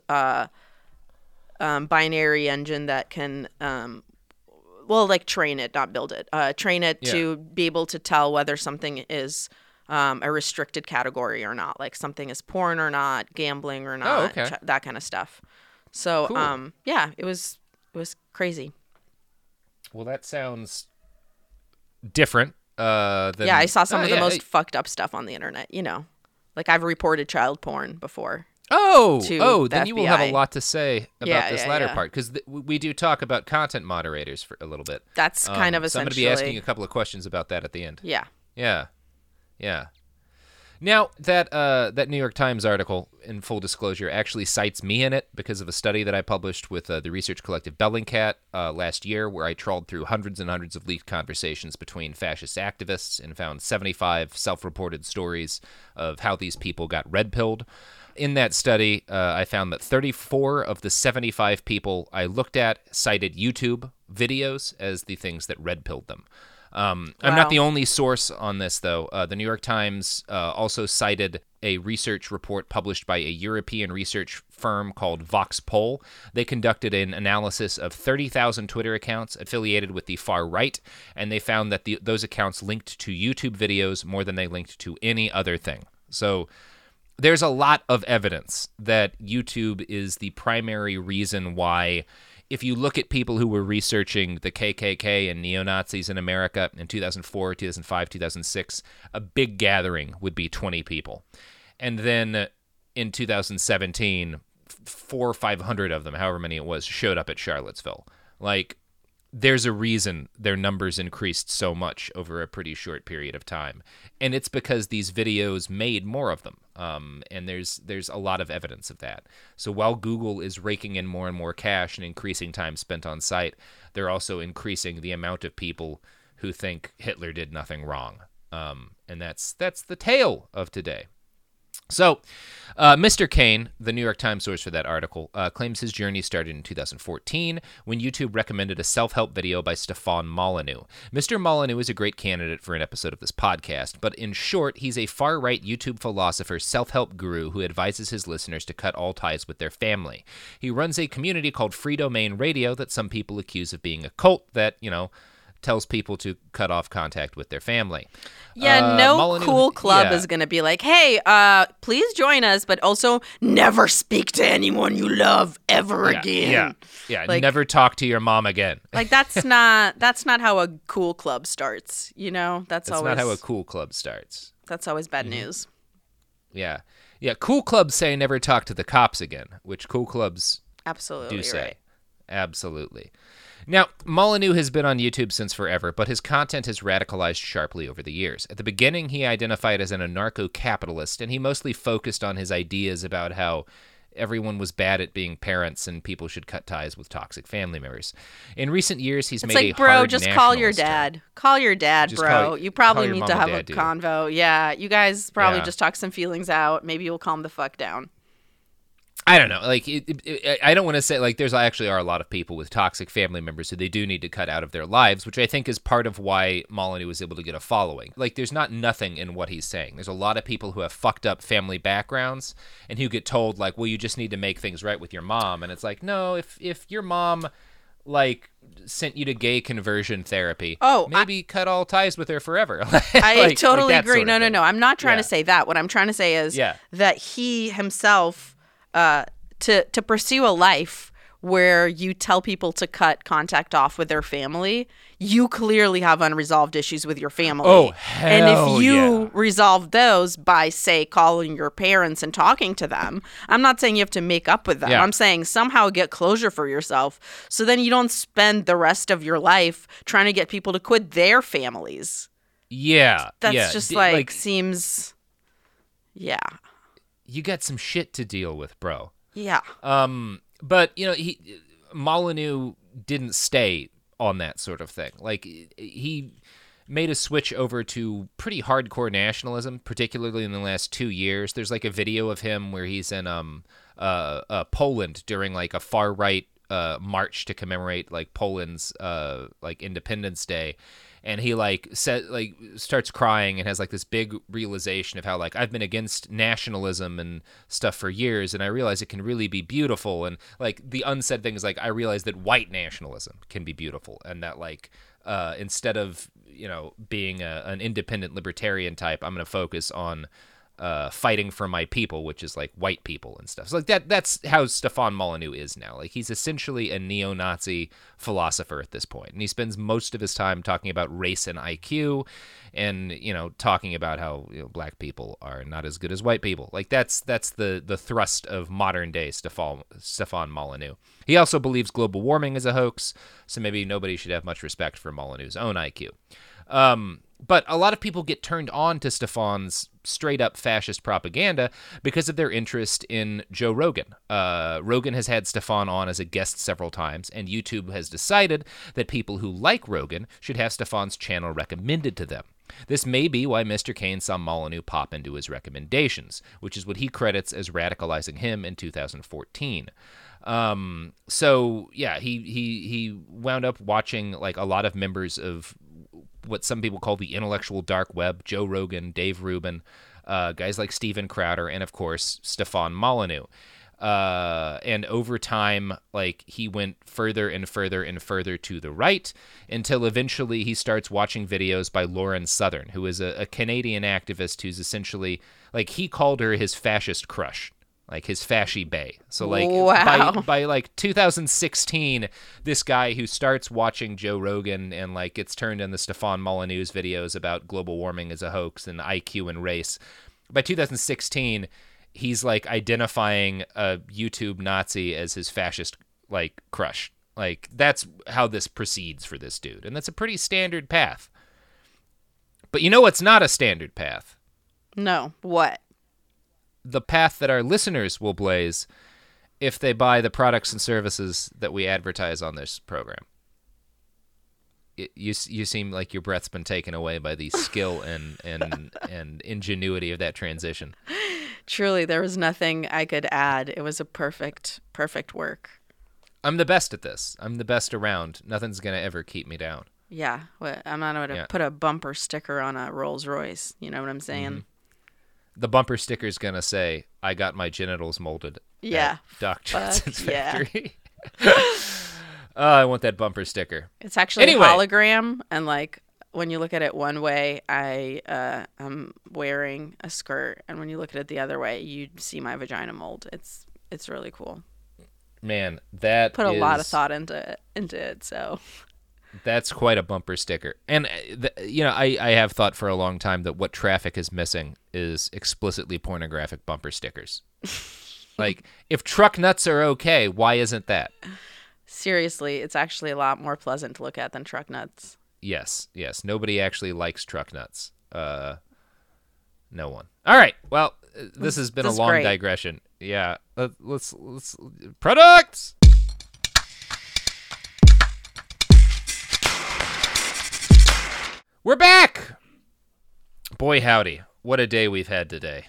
binary engine that can train it, not build it, train it to be able to tell whether something is a restricted category or not, like something is porn or not, gambling or not, that kind of stuff. So, cool. It was crazy. Well, that sounds different. I saw some of the most fucked up stuff on the internet. You know, I've reported child porn before. Then you will have a lot to say about this latter part, because we do talk about content moderators for a little bit. That's kind of essentially. So I'm going to be asking a couple of questions about that at the end. Yeah. Now, that New York Times article, in full disclosure, actually cites me in it because of a study that I published with the research collective Bellingcat last year, where I trawled through hundreds and hundreds of leaked conversations between fascist activists and found 75 self-reported stories of how these people got red-pilled. In that study, I found that 34 of the 75 people I looked at cited YouTube videos as the things that red-pilled them. I'm not the only source on this, though. The New York Times also cited a research report published by a European research firm called VoxPol. They conducted an analysis of 30,000 Twitter accounts affiliated with the far right, and they found that those accounts linked to YouTube videos more than they linked to any other thing. So there's a lot of evidence that YouTube is the primary reason why, if you look at people who were researching the KKK and neo-Nazis in America in 2004, 2005, 2006, a big gathering would be 20 people. And then in 2017, 400 or 500 of them, however many it was, showed up at Charlottesville. there's a reason their numbers increased so much over a pretty short period of time. And it's because these videos made more of them. And there's a lot of evidence of that. So while Google is raking in more and more cash and increasing time spent on site, they're also increasing the amount of people who think Hitler did nothing wrong. And that's the tale of today. So, Mr. Kane, the New York Times source for that article, claims his journey started in 2014 when YouTube recommended a self-help video by Stefan Molyneux. Mr. Molyneux is a great candidate for an episode of this podcast, but in short, he's a far-right YouTube philosopher, self-help guru who advises his listeners to cut all ties with their family. He runs a community called Free Domain Radio that some people accuse of being a cult that, tells people to cut off contact with their family. Yeah, Molyneux, cool club is going to be like, hey, please join us, but also never speak to anyone you love ever again. Yeah, never talk to your mom again. Like, that's not how a cool club starts, That's always not how a cool club starts. That's always bad news. Yeah, cool clubs say never talk to the cops again, which cool clubs do say. Right. Absolutely. Now, Molyneux has been on YouTube since forever, but his content has radicalized sharply over the years. At the beginning, he identified as an anarcho-capitalist, and he mostly focused on his ideas about how everyone was bad at being parents and people should cut ties with toxic family members. In recent years, he's made a hard bro, just call your dad. Turn. Call your dad, bro. You probably need to have a dude. convo. Yeah, you guys probably just talk some feelings out. Maybe you'll calm the fuck down. I don't know. Like, I don't want to say, like, there's actually are a lot of people with toxic family members who they do need to cut out of their lives, which I think is part of why Molyneux was able to get a following. Like, there's not nothing in what he's saying. There's a lot of people who have fucked up family backgrounds and who get told, like, well, you just need to make things right with your mom. And it's like, no, if your mom, like, sent you to gay conversion therapy, maybe cut all ties with her forever. I totally agree. No. I'm not trying to say that. What I'm trying to say is that he himself... to pursue a life where you tell people to cut contact off with their family, you clearly have unresolved issues with your family. Oh, hell And if you resolve those by, say, calling your parents and talking to them, I'm not saying you have to make up with them. Yeah. I'm saying somehow get closure for yourself so then you don't spend the rest of your life trying to get people to quit their families. Yeah. That's just seems... Yeah. You got some shit to deal with, bro. Yeah. But Molyneux didn't stay on that sort of thing. Like, he made a switch over to pretty hardcore nationalism, particularly in the last 2 years. There's like a video of him where he's in Poland during like a far right march to commemorate like Poland's like Independence Day. And he starts crying and has like this big realization of how like I've been against nationalism and stuff for years, and I realize it can really be beautiful. And like the unsaid thing is like I realize that white nationalism can be beautiful, and that like instead of being an independent libertarian type, I'm going to focus on fighting for my people, which is like white people and stuff. So like that's how Stefan Molyneux is now. Like he's essentially a neo-Nazi philosopher at this point. And he spends most of his time talking about race and IQ and, talking about how black people are not as good as white people. Like that's the thrust of modern day Stefan Molyneux. He also believes global warming is a hoax, so maybe nobody should have much respect for Molyneux's own IQ. But a lot of people get turned on to Stefan's straight-up fascist propaganda because of their interest in Joe Rogan. Rogan has had Stefan on as a guest several times, and YouTube has decided that people who like Rogan should have Stefan's channel recommended to them. This may be why Mr. Kane saw Molyneux pop into his recommendations, which is what he credits as radicalizing him in 2014. So yeah, he wound up watching like a lot of members of what some people call the intellectual dark web, Joe Rogan, Dave Rubin, guys like Steven Crowder, and of course, Stefan Molyneux. And over time, like he went further and further and further to the right until eventually he starts watching videos by Lauren Southern, who is a Canadian activist who's essentially like he called her his fascist crush. Like his fasci bae. So like by like 2016, this guy who starts watching Joe Rogan and like gets turned into Stefan Molyneux's videos about global warming as a hoax and IQ and race. By 2016, he's like identifying a YouTube Nazi as his fascist like crush. Like, that's how this proceeds for this dude. And that's a pretty standard path. But you know what's not a standard path? No. What? The path that our listeners will blaze if they buy the products and services that we advertise on this program. You seem like your breath's been taken away by the skill and ingenuity of that transition. Truly, there was nothing I could add. It was a perfect work. I'm the best at this. I'm the best around. Nothing's going to ever keep me down. Yeah. I'm not going to put a bumper sticker on a Rolls Royce. You know what I'm saying? Mm-hmm. The bumper sticker's going to say, I got my genitals molded at Doc Johnson's factory. I want that bumper sticker. It's actually a hologram, and like when you look at it one way, I'm wearing a skirt, and when you look at it the other way, you see my vagina mold. It's really cool. Man, that put a lot of thought into it. So that's quite a bumper sticker. And I have thought for a long time that what traffic is missing is explicitly pornographic bumper stickers. Like, if truck nuts are okay, why isn't that? Seriously, it's actually a lot more pleasant to look at than truck nuts. Yes. Nobody actually likes truck nuts. No one. All right. Well, this has been a long digression. Yeah. Let's products. We're back. Boy, howdy. What a day we've had today.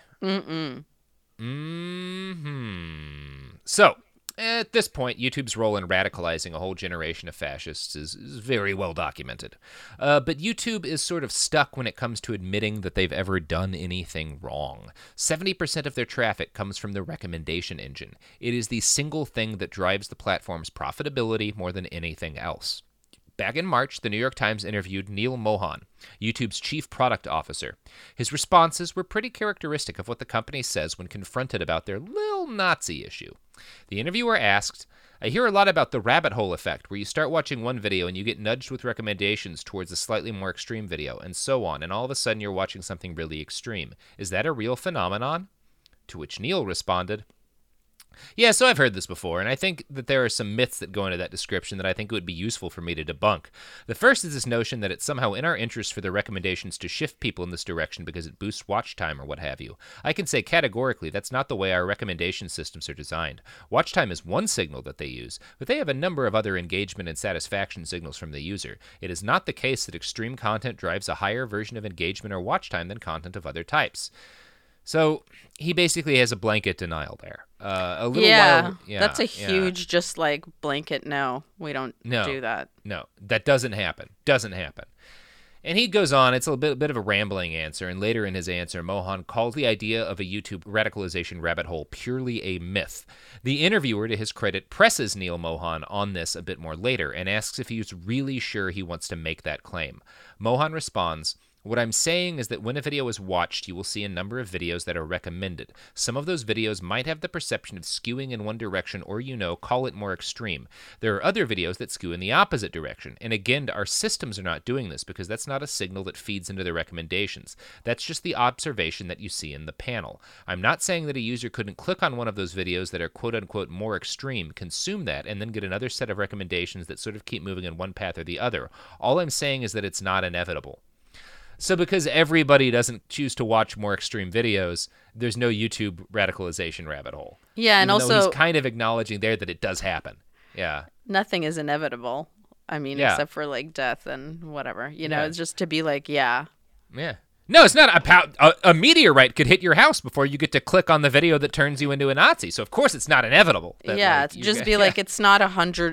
So, at this point, YouTube's role in radicalizing a whole generation of fascists is very well documented. But YouTube is sort of stuck when it comes to admitting that they've ever done anything wrong. 70% of their traffic comes from the recommendation engine. It is the single thing that drives the platform's profitability more than anything else. Back in March, the New York Times interviewed Neal Mohan, YouTube's chief product officer. His responses were pretty characteristic of what the company says when confronted about their little Nazi issue. The interviewer asked, I hear a lot about the rabbit hole effect, where you start watching one video and you get nudged with recommendations towards a slightly more extreme video, and so on, and all of a sudden you're watching something really extreme. Is that a real phenomenon? To which Neal responded, yeah, so I've heard this before, and I think that there are some myths that go into that description that I think it would be useful for me to debunk. The first is this notion that it's somehow in our interest for the recommendations to shift people in this direction because it boosts watch time or what have you. I can say categorically that's not the way our recommendation systems are designed. Watch time is one signal that they use, but they have a number of other engagement and satisfaction signals from the user. It is not the case that extreme content drives a higher version of engagement or watch time than content of other types. So he basically has a blanket denial there. That's a huge, just like blanket. No, we don't do that. No, that doesn't happen. And he goes on. It's a bit of a rambling answer. And later in his answer, Mohan called the idea of a YouTube radicalization rabbit hole purely a myth. The interviewer, to his credit, presses Neal Mohan on this a bit more later and asks if he's really sure he wants to make that claim. Mohan responds, what I'm saying is that when a video is watched, you will see a number of videos that are recommended. Some of those videos might have the perception of skewing in one direction or, call it more extreme. There are other videos that skew in the opposite direction. And again, our systems are not doing this because that's not a signal that feeds into the recommendations. That's just the observation that you see in the panel. I'm not saying that a user couldn't click on one of those videos that are quote-unquote more extreme, consume that, and then get another set of recommendations that sort of keep moving in one path or the other. All I'm saying is that it's not inevitable. So because everybody doesn't choose to watch more extreme videos, there's no YouTube radicalization rabbit hole. Yeah, and also he's kind of acknowledging there that it does happen. Yeah. Nothing is inevitable. I mean, except for like death and whatever. It's just to be like, yeah. Yeah. No, it's not a meteorite could hit your house before you get to click on the video that turns you into a Nazi. So of course it's not inevitable. It's just be like it's not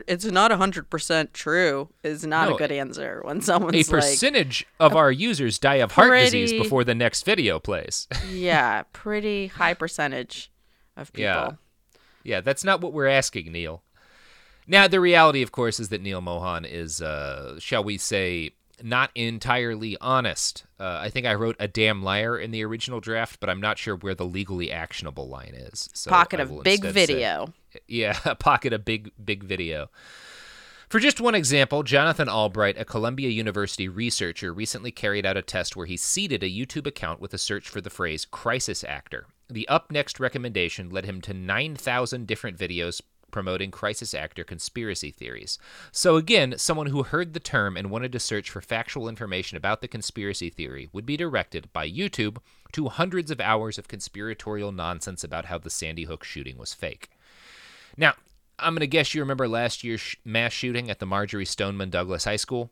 100% true is not a good answer when someone's a percentage of our users die of heart disease before the next video plays. Yeah, pretty high percentage of people. Yeah, that's not what we're asking, Neal. Now the reality, of course, is that Neal Mohan is, shall we say, not entirely honest. I think I wrote a damn liar in the original draft, but I'm not sure where the legally actionable line is. So pocket of big video. A pocket of big video. For just one example, Jonathan Albright, a Columbia University researcher, recently carried out a test where he seeded a YouTube account with a search for the phrase crisis actor. The up next recommendation led him to 9,000 different videos promoting crisis actor conspiracy theories. So again, someone who heard the term and wanted to search for factual information about the conspiracy theory would be directed by YouTube to hundreds of hours of conspiratorial nonsense about how the Sandy Hook shooting was fake. Now, I'm going to guess you remember last year's mass shooting at the Marjory Stoneman Douglas High School.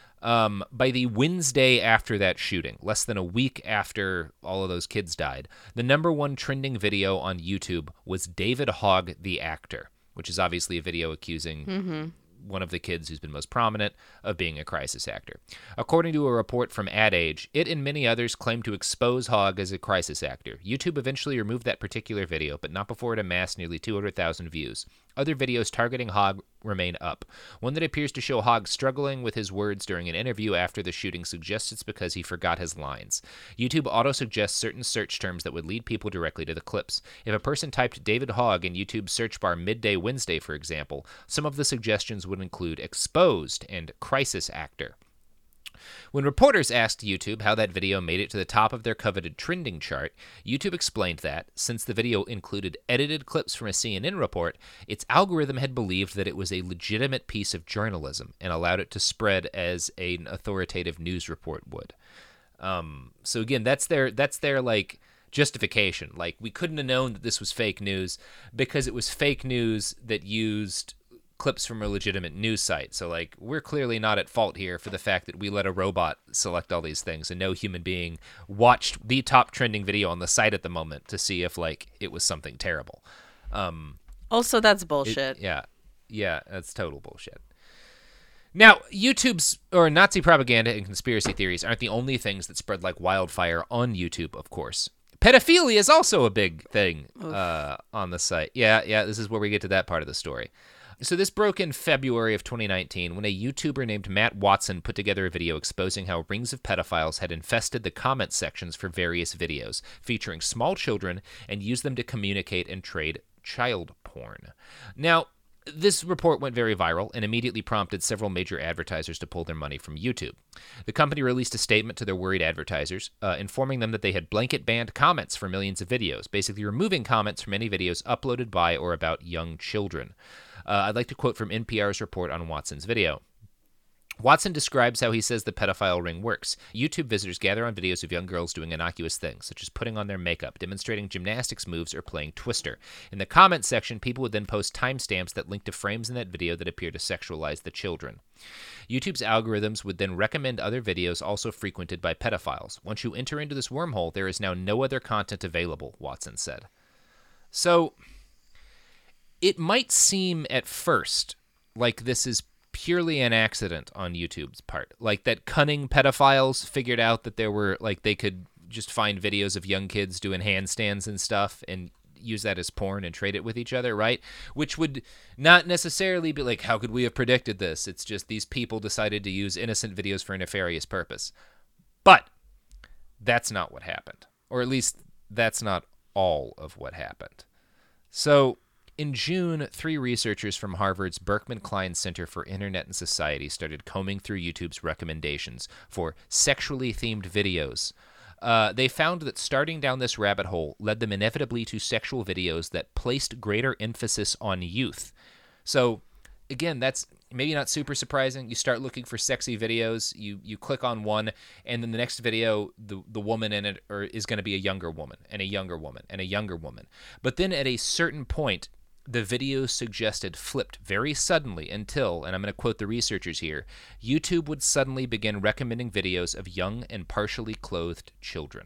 By the Wednesday after that shooting, less than a week after all of those kids died, the number one trending video on YouTube was David Hogg, the actor, which is obviously a video accusing one of the kids who's been most prominent of being a crisis actor. According to a report from Ad Age, it and many others claimed to expose Hogg as a crisis actor. YouTube eventually removed that particular video, but not before it amassed nearly 200,000 views. Other videos targeting Hogg remain up. One that appears to show Hogg struggling with his words during an interview after the shooting suggests it's because he forgot his lines. YouTube auto-suggests certain search terms that would lead people directly to the clips. If a person typed David Hogg in YouTube's search bar midday Wednesday, for example, some of the suggestions would include exposed and crisis actor. When reporters asked YouTube how that video made it to the top of their coveted trending chart, YouTube explained that, since the video included edited clips from a CNN report, its algorithm had believed that it was a legitimate piece of journalism and allowed it to spread as an authoritative news report would. So again, that's their like justification. Like, we couldn't have known that this was fake news because it was fake news that used clips from a legitimate news site. So like, we're clearly not at fault here for the fact that we let a robot select all these things and no human being watched the top trending video on the site at the moment to see if like it was something terrible. Also, that's bullshit. Yeah, that's total bullshit. Now, YouTube's or Nazi propaganda and conspiracy theories aren't the only things that spread like wildfire on YouTube, of course. Pedophilia is also a big thing on the site. Yeah, this is where we get to that part of the story. So this broke in February of 2019 when a YouTuber named Matt Watson put together a video exposing how rings of pedophiles had infested the comment sections for various videos featuring small children and used them to communicate and trade child porn. Now, this report went very viral and immediately prompted several major advertisers to pull their money from YouTube. The company released a statement to their worried advertisers, informing them that they had blanket banned comments for millions of videos, basically removing comments from any videos uploaded by or about young children. I'd like to quote from NPR's report on Watson's video. Watson describes how he says the pedophile ring works. YouTube visitors gather on videos of young girls doing innocuous things, such as putting on their makeup, demonstrating gymnastics moves, or playing Twister. In the comment section, people would then post timestamps that link to frames in that video that appear to sexualize the children. YouTube's algorithms would then recommend other videos also frequented by pedophiles. Once you enter into this wormhole, there is now no other content available, Watson said. So, it might seem at first like this is purely an accident on YouTube's part. Like that cunning pedophiles figured out that there were, like, they could just find videos of young kids doing handstands and stuff and use that as porn and trade it with each other, right? Which would not necessarily be like, how could we have predicted this? It's just these people decided to use innocent videos for a nefarious purpose. But that's not what happened. Or at least that's not all of what happened. So in June, 3 researchers from Harvard's Berkman Klein Center for Internet and Society started combing through YouTube's recommendations for sexually themed videos. They found that starting down this rabbit hole led them inevitably to sexual videos that placed greater emphasis on youth. So, again, that's maybe not super surprising. You start looking for sexy videos, you click on one, and then the next video, the woman in it is going to be a younger woman, and a younger woman, and a younger woman. But then at a certain point, the videos suggested flipped very suddenly until, and I'm going to quote the researchers here, YouTube would suddenly begin recommending videos of young and partially clothed children.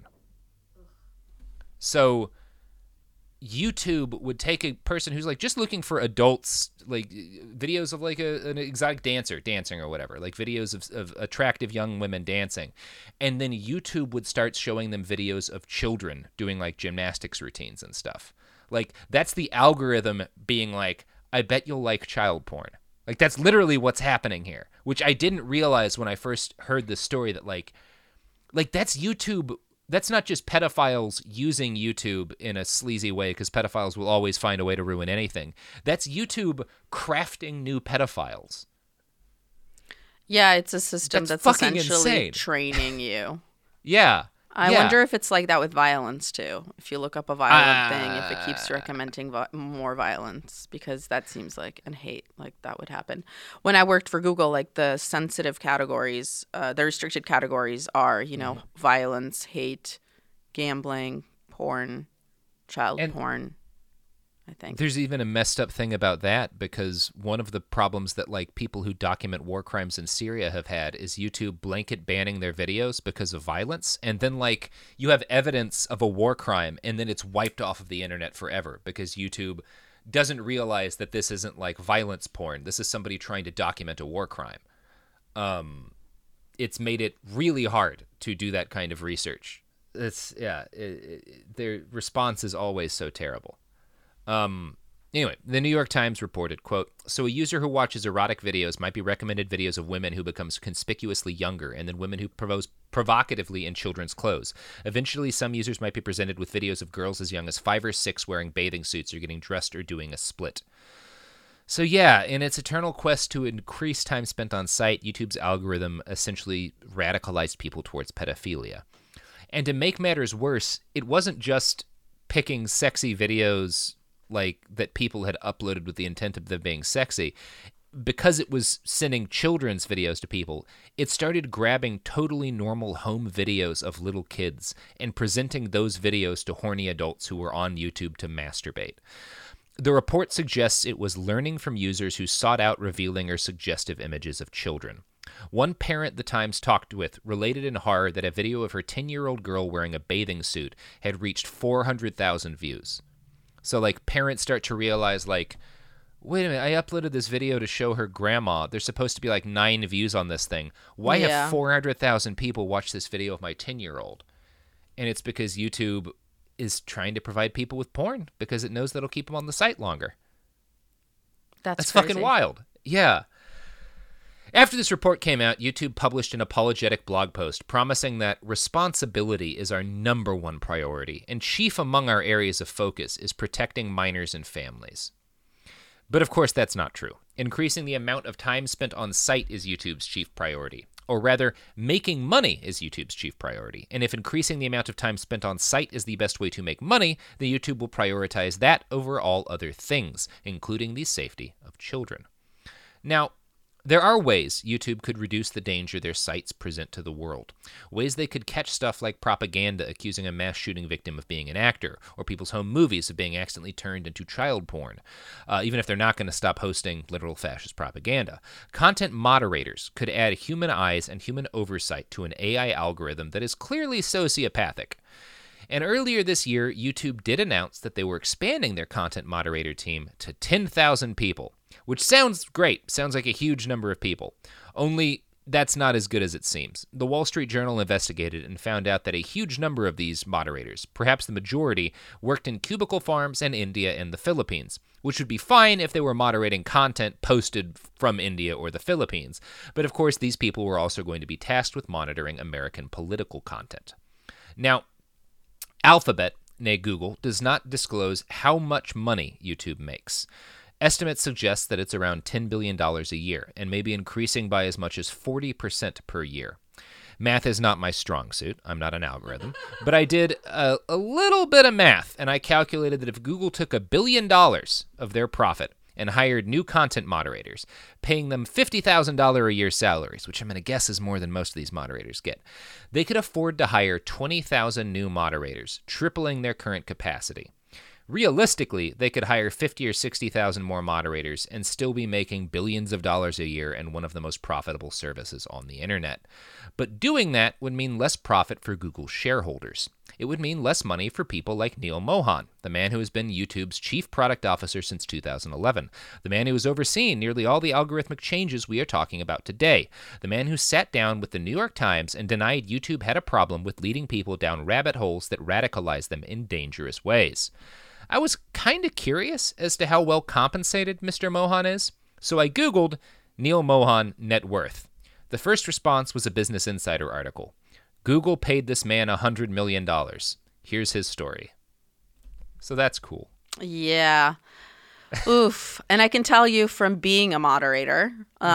So YouTube would take a person who's like just looking for adults, like videos of like an exotic dancer dancing or whatever, like videos of attractive young women dancing, and then YouTube would start showing them videos of children doing like gymnastics routines and stuff. Like, that's the algorithm being like, I bet you'll like child porn. Like, that's literally what's happening here, which I didn't realize when I first heard this story, that like that's YouTube. That's not just pedophiles using YouTube in a sleazy way, because pedophiles will always find a way to ruin anything. That's YouTube crafting new pedophiles. Yeah, it's a system that's fucking essentially insane. training you. Yeah. I wonder if it's like that with violence too. If you look up a violent thing, if it keeps recommending more violence, because that seems like, and hate, like that would happen. When I worked for Google, like the sensitive categories, the restricted categories are, violence, hate, gambling, porn, child porn. I think there's even a messed up thing about that, because one of the problems that like people who document war crimes in Syria have had is YouTube blanket banning their videos because of violence. And then like you have evidence of a war crime and then it's wiped off of the internet forever because YouTube doesn't realize that this isn't like violence porn. This is somebody trying to document a war crime. It's made it really hard to do that kind of research. Their response is always so terrible. Anyway, the New York Times reported, quote, "So a user who watches erotic videos might be recommended videos of women who becomes conspicuously younger and then women who pose provocatively in children's clothes. Eventually, some users might be presented with videos of girls as young as 5 or 6 wearing bathing suits or getting dressed or doing a split." So yeah, in its eternal quest to increase time spent on site, YouTube's algorithm essentially radicalized people towards pedophilia. And to make matters worse, it wasn't just picking sexy videos like that people had uploaded with the intent of them being sexy. Because it was sending children's videos to people, it started grabbing totally normal home videos of little kids and presenting those videos to horny adults who were on YouTube to masturbate. The report suggests it was learning from users who sought out revealing or suggestive images of children. One parent the Times talked with related in horror that a video of her 10-year-old girl wearing a bathing suit had reached 400,000 views. So, like, parents start to realize, like, wait a minute, I uploaded this video to show her grandma. There's supposed to be, like, 9 views on this thing. Why have 400,000 people watch this video of my 10-year-old? And it's because YouTube is trying to provide people with porn because it knows that'll keep them on the site longer. That's crazy. Fucking wild. Yeah. After this report came out, YouTube published an apologetic blog post promising that responsibility is our number one priority, and chief among our areas of focus is protecting minors and families. But of course, that's not true. Increasing the amount of time spent on site is YouTube's chief priority. Or rather, making money is YouTube's chief priority. And if increasing the amount of time spent on site is the best way to make money, then YouTube will prioritize that over all other things, including the safety of children. Now, there are ways YouTube could reduce the danger their sites present to the world. Ways they could catch stuff like propaganda accusing a mass shooting victim of being an actor, or people's home movies of being accidentally turned into child porn, even if they're not going to stop hosting literal fascist propaganda. Content moderators could add human eyes and human oversight to an AI algorithm that is clearly sociopathic. And earlier this year, YouTube did announce that they were expanding their content moderator team to 10,000 people, which sounds great, sounds like a huge number of people. Only that's not as good as it seems. The Wall Street Journal investigated and found out that a huge number of these moderators, perhaps the majority, worked in cubicle farms in India and the Philippines, which would be fine if they were moderating content posted from India or the Philippines. But of course, these people were also going to be tasked with monitoring American political content. Now, Alphabet, nay Google, does not disclose how much money YouTube makes. Estimates suggest that it's around $10 billion a year, and may be increasing by as much as 40% per year. Math is not my strong suit. I'm not an algorithm. But I did a little bit of math, and I calculated that if Google took $1 billion of their profit and hired new content moderators, paying them $50,000 a year salaries, which I'm going to guess is more than most of these moderators get, they could afford to hire 20,000 new moderators, tripling their current capacity. Realistically, they could hire 50 or 60,000 more moderators and still be making billions of dollars a year and one of the most profitable services on the internet. But doing that would mean less profit for Google shareholders. It would mean less money for people like Neil Mohan, the man who has been YouTube's chief product officer since 2011, the man who has overseen nearly all the algorithmic changes we are talking about today, the man who sat down with the New York Times and denied YouTube had a problem with leading people down rabbit holes that radicalize them in dangerous ways. I was kind of curious as to how well compensated Mr. Mohan is, so I Googled Neil Mohan net worth. The first response was a Business Insider article. Google paid this man $100 million. Here's his story. So that's cool. Yeah. Oof. And I can tell you from being a moderator,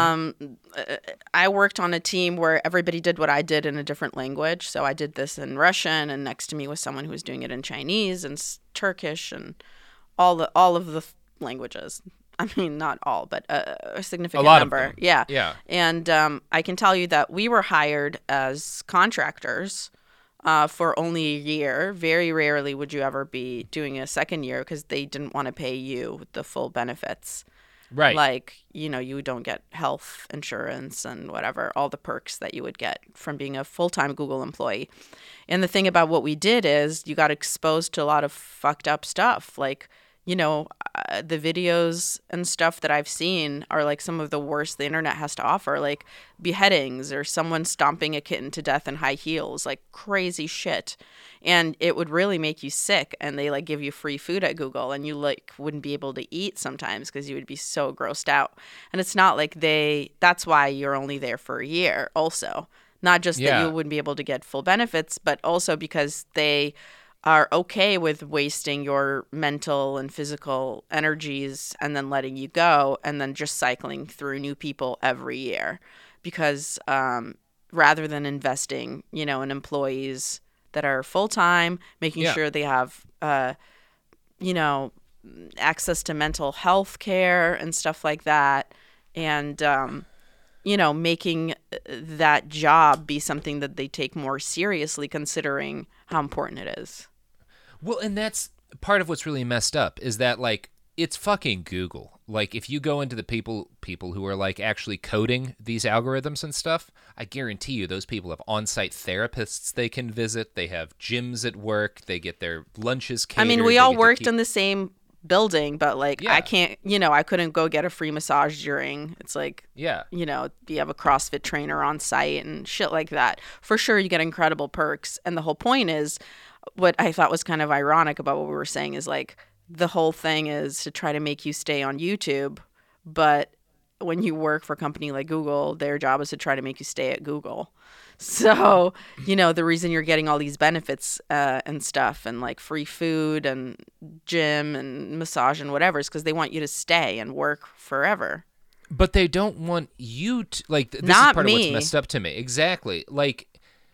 I worked on a team where everybody did what I did in a different language. So I did this in Russian, and next to me was someone who was doing it in Chinese and Turkish and all of the languages. I mean, not all, but a significant number. Of them. Yeah. Yeah. And I can tell you that we were hired as contractors for only a year. Very rarely would you ever be doing a second year because they didn't want to pay you the full benefits. Right. Like, you don't get health insurance and whatever, all the perks that you would get from being a full-time Google employee. And the thing about what we did is you got exposed to a lot of fucked up stuff. Like, the videos and stuff that I've seen are like some of the worst the internet has to offer, like beheadings or someone stomping a kitten to death in high heels, like crazy shit. And it would really make you sick. And they like give you free food at Google, and you like wouldn't be able to eat sometimes because you would be so grossed out. And it's not like that's why you're only there for a year also. Not just that you wouldn't be able to get full benefits, but also because they are okay with wasting your mental and physical energies and then letting you go and then just cycling through new people every year. Because rather than investing, in employees that are full-time, making sure they have, access to mental health care and stuff like that, and, making that job be something that they take more seriously considering how important it is. Well, and that's part of what's really messed up is that, like, it's fucking Google. Like, if you go into the people who are, like, actually coding these algorithms and stuff, I guarantee you those people have on-site therapists they can visit. They have gyms at work. They get their lunches catered. I mean, we all worked in the same building, but, like, I can't, I couldn't go get a free massage during. It's like, you have a CrossFit trainer on site and shit like that. For sure, you get incredible perks. And the whole point is, what I thought was kind of ironic about what we were saying is like the whole thing is to try to make you stay on YouTube. But when you work for a company like Google, their job is to try to make you stay at Google. So, the reason you're getting all these benefits and stuff and like free food and gym and massage and whatever is because they want you to stay and work forever. But they don't want you to, like, this Not is part me. of what's messed up to me. Exactly. Like,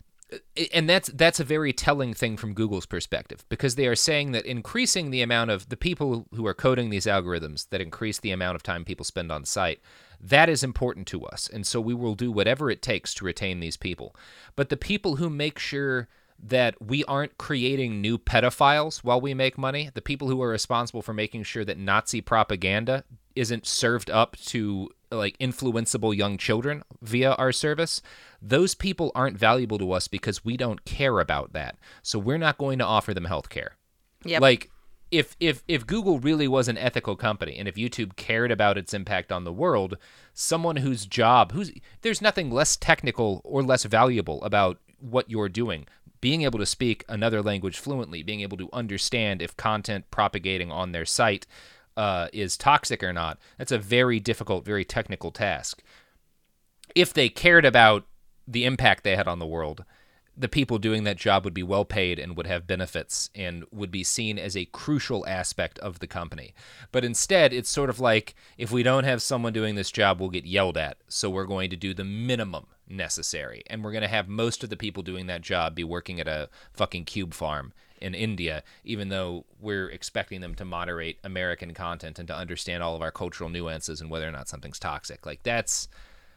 and that's a very telling thing from Google's perspective, because they are saying that increasing the amount of the people who are coding these algorithms that increase the amount of time people spend on site, that is important to us. And so we will do whatever it takes to retain these people. But the people who make sure that we aren't creating new pedophiles while we make money, the people who are responsible for making sure that Nazi propaganda isn't served up to like influenceable young children via our service, those people aren't valuable to us because we don't care about that. So we're not going to offer them health care. Yep. Like if Google really was an ethical company and if YouTube cared about its impact on the world, someone there's nothing less technical or less valuable about what you're doing. Being able to speak another language fluently, being able to understand if content propagating on their site is toxic or not, that's a very difficult, very technical task. If they cared about the impact they had on the world, the people doing that job would be well paid and would have benefits and would be seen as a crucial aspect of the company. But instead, it's sort of like, if we don't have someone doing this job, we'll get yelled at. So we're going to do the minimum necessary. And we're going to have most of the people doing that job be working at a fucking cube farm in India, even though we're expecting them to moderate American content and to understand all of our cultural nuances and whether or not something's toxic. Like, that's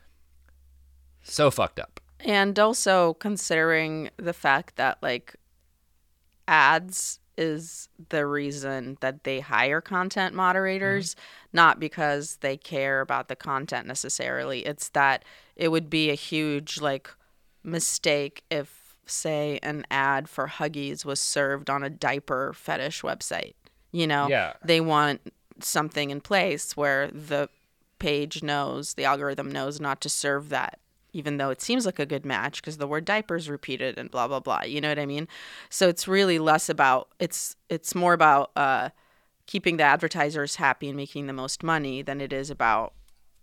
so fucked up. And also considering the fact that, like, ads is the reason that they hire content moderators, not because they care about the content necessarily. It's that it would be a huge, like, mistake if, say, an ad for Huggies was served on a diaper fetish website. They want something in place where the the algorithm knows not to serve that, even though it seems like a good match because the word diaper is repeated and blah, blah, blah. You know what I mean? So it's really less about, it's more about keeping the advertisers happy and making the most money than it is about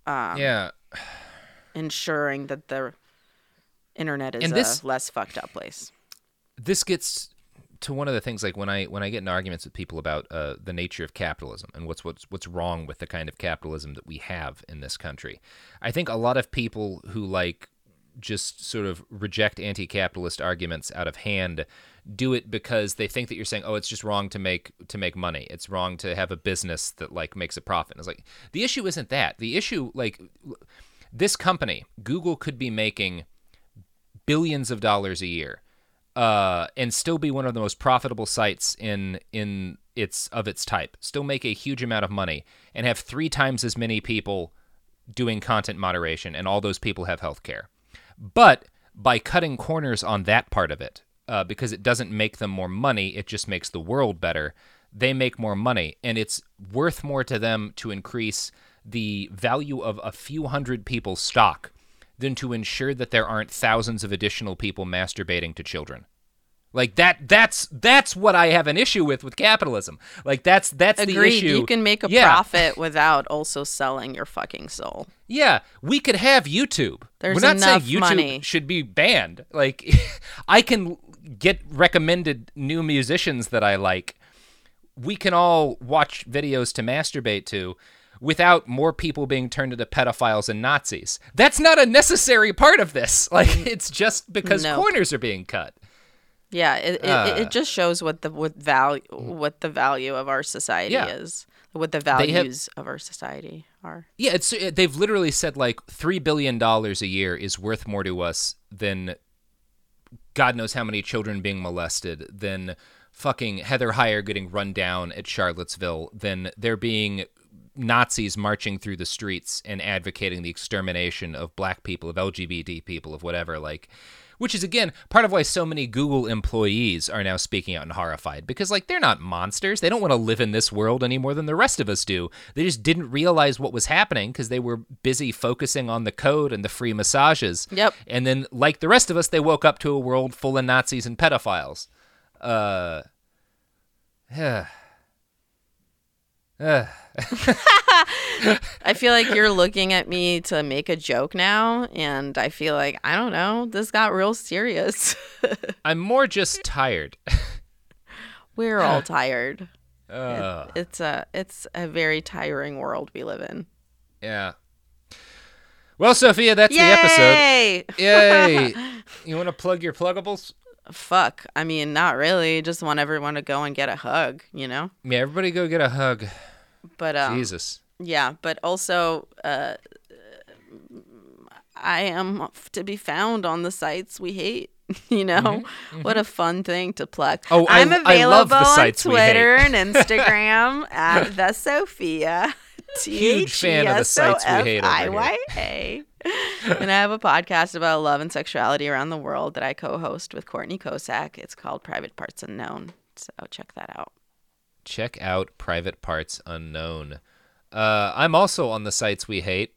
ensuring that the internet is a less fucked up place. This gets to one of the things, like when I get in arguments with people about the nature of capitalism and what's wrong with the kind of capitalism that we have in this country, I think a lot of people who like just sort of reject anti-capitalist arguments out of hand do it because they think that you're saying, oh, it's just wrong to make money. It's wrong to have a business that like makes a profit. And it's like, the issue isn't that. The issue, like, this company, Google, could be making billions of dollars a year and still be one of the most profitable sites in its type, still make a huge amount of money and have 3 times as many people doing content moderation, and all those people have health care. But by cutting corners on that part of it, because it doesn't make them more money, it just makes the world better, they make more money, and it's worth more to them to increase the value of a few hundred people's stock than to ensure that there aren't thousands of additional people masturbating to children. Like that's what I have an issue with capitalism. Like that's Agreed. The issue. You can make a profit without also selling your fucking soul. Yeah, we could have YouTube. There's We're not enough saying YouTube money. should be banned. Like I can get recommended new musicians that I like. We can all watch videos to masturbate to without more people being turned into pedophiles and Nazis. That's not a necessary part of this. Like it's just because corners are being cut. Yeah, it just shows what the value of our society is, what the values of our society are. Yeah, they've literally said like $3 billion a year is worth more to us than God knows how many children being molested, than fucking Heather Heyer getting run down at Charlottesville, than there being Nazis marching through the streets and advocating the extermination of black people, of LGBT people, of whatever, like. Which is, again, part of why so many Google employees are now speaking out and horrified. Because, like, they're not monsters. They don't want to live in this world any more than the rest of us do. They just didn't realize what was happening because they were busy focusing on the code and the free massages. Yep. And then, like the rest of us, they woke up to a world full of Nazis and pedophiles. I feel like you're looking at me to make a joke now, and I feel like, I don't know, this got real serious. I'm more just tired. We're all tired. It's a very tiring world we live in. Yeah. Well, Sophia, that's the episode. Yay! You want to plug your pluggables? Fuck. I mean, not really. Just want everyone to go and get a hug, you know? Yeah, everybody go get a hug. But Jesus. Yeah, but also I am to be found on the sites we hate. You know? Mm-hmm. What a fun thing to plug. Oh, I'm available I love the sites on Twitter and Instagram at the Sophia. Huge fan of the sites we hate over here. And I have a podcast about love and sexuality around the world that I co-host with Courtney Kosak. It's called Private Parts Unknown. So check that out. Check out Private Parts Unknown. I'm also on the sites we hate.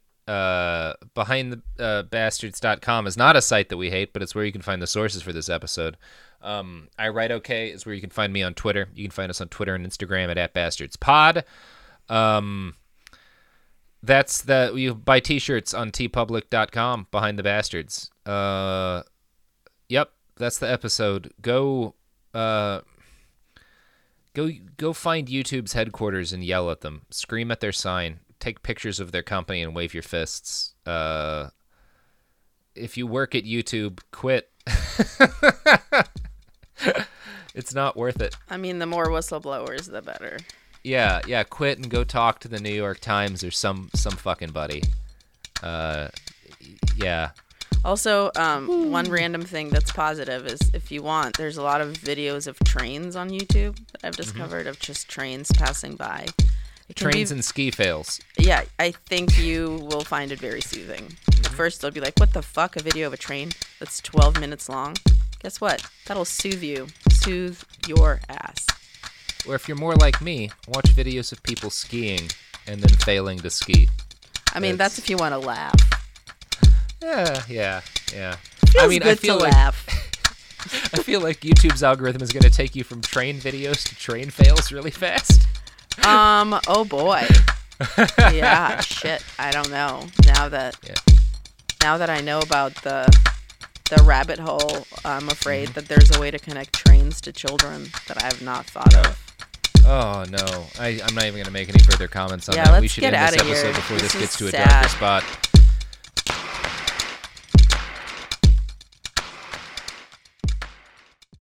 BehindTheBastards.com is not a site that we hate, but it's where you can find the sources for this episode. I Write Okay is where you can find me on Twitter. You can find us on Twitter and Instagram at @BastardsPod. That's the you buy t-shirts on tpublic.com, Behind the Bastards. Yep, that's the episode. Go find YouTube's headquarters and yell at them. Scream at their sign. Take pictures of their company and wave your fists. If you work at YouTube, quit. It's not worth it. I mean, the more whistleblowers, the better. Yeah, quit and go talk to the New York Times or some fucking buddy. Yeah. Also, one random thing that's positive is if you want, there's a lot of videos of trains on YouTube that I've discovered of just trains passing by. Trains and ski fails. Yeah, I think you will find it very soothing. At first, they'll be like, what the fuck, a video of a train that's 12 minutes long? Guess what? That'll soothe you. Soothe your ass. Or if you're more like me, watch videos of people skiing and then failing to ski. I mean, that's if you want to laugh. Yeah. Feels good to laugh. I feel like YouTube's algorithm is going to take you from train videos to train fails really fast. Oh boy. Yeah, shit. I don't know. Now that I know about the the rabbit hole. I'm afraid that there's a way to connect trains to children that I have not thought of. Oh no, I'm not even going to make any further comments on that. We should end this episode before this gets to a darker spot.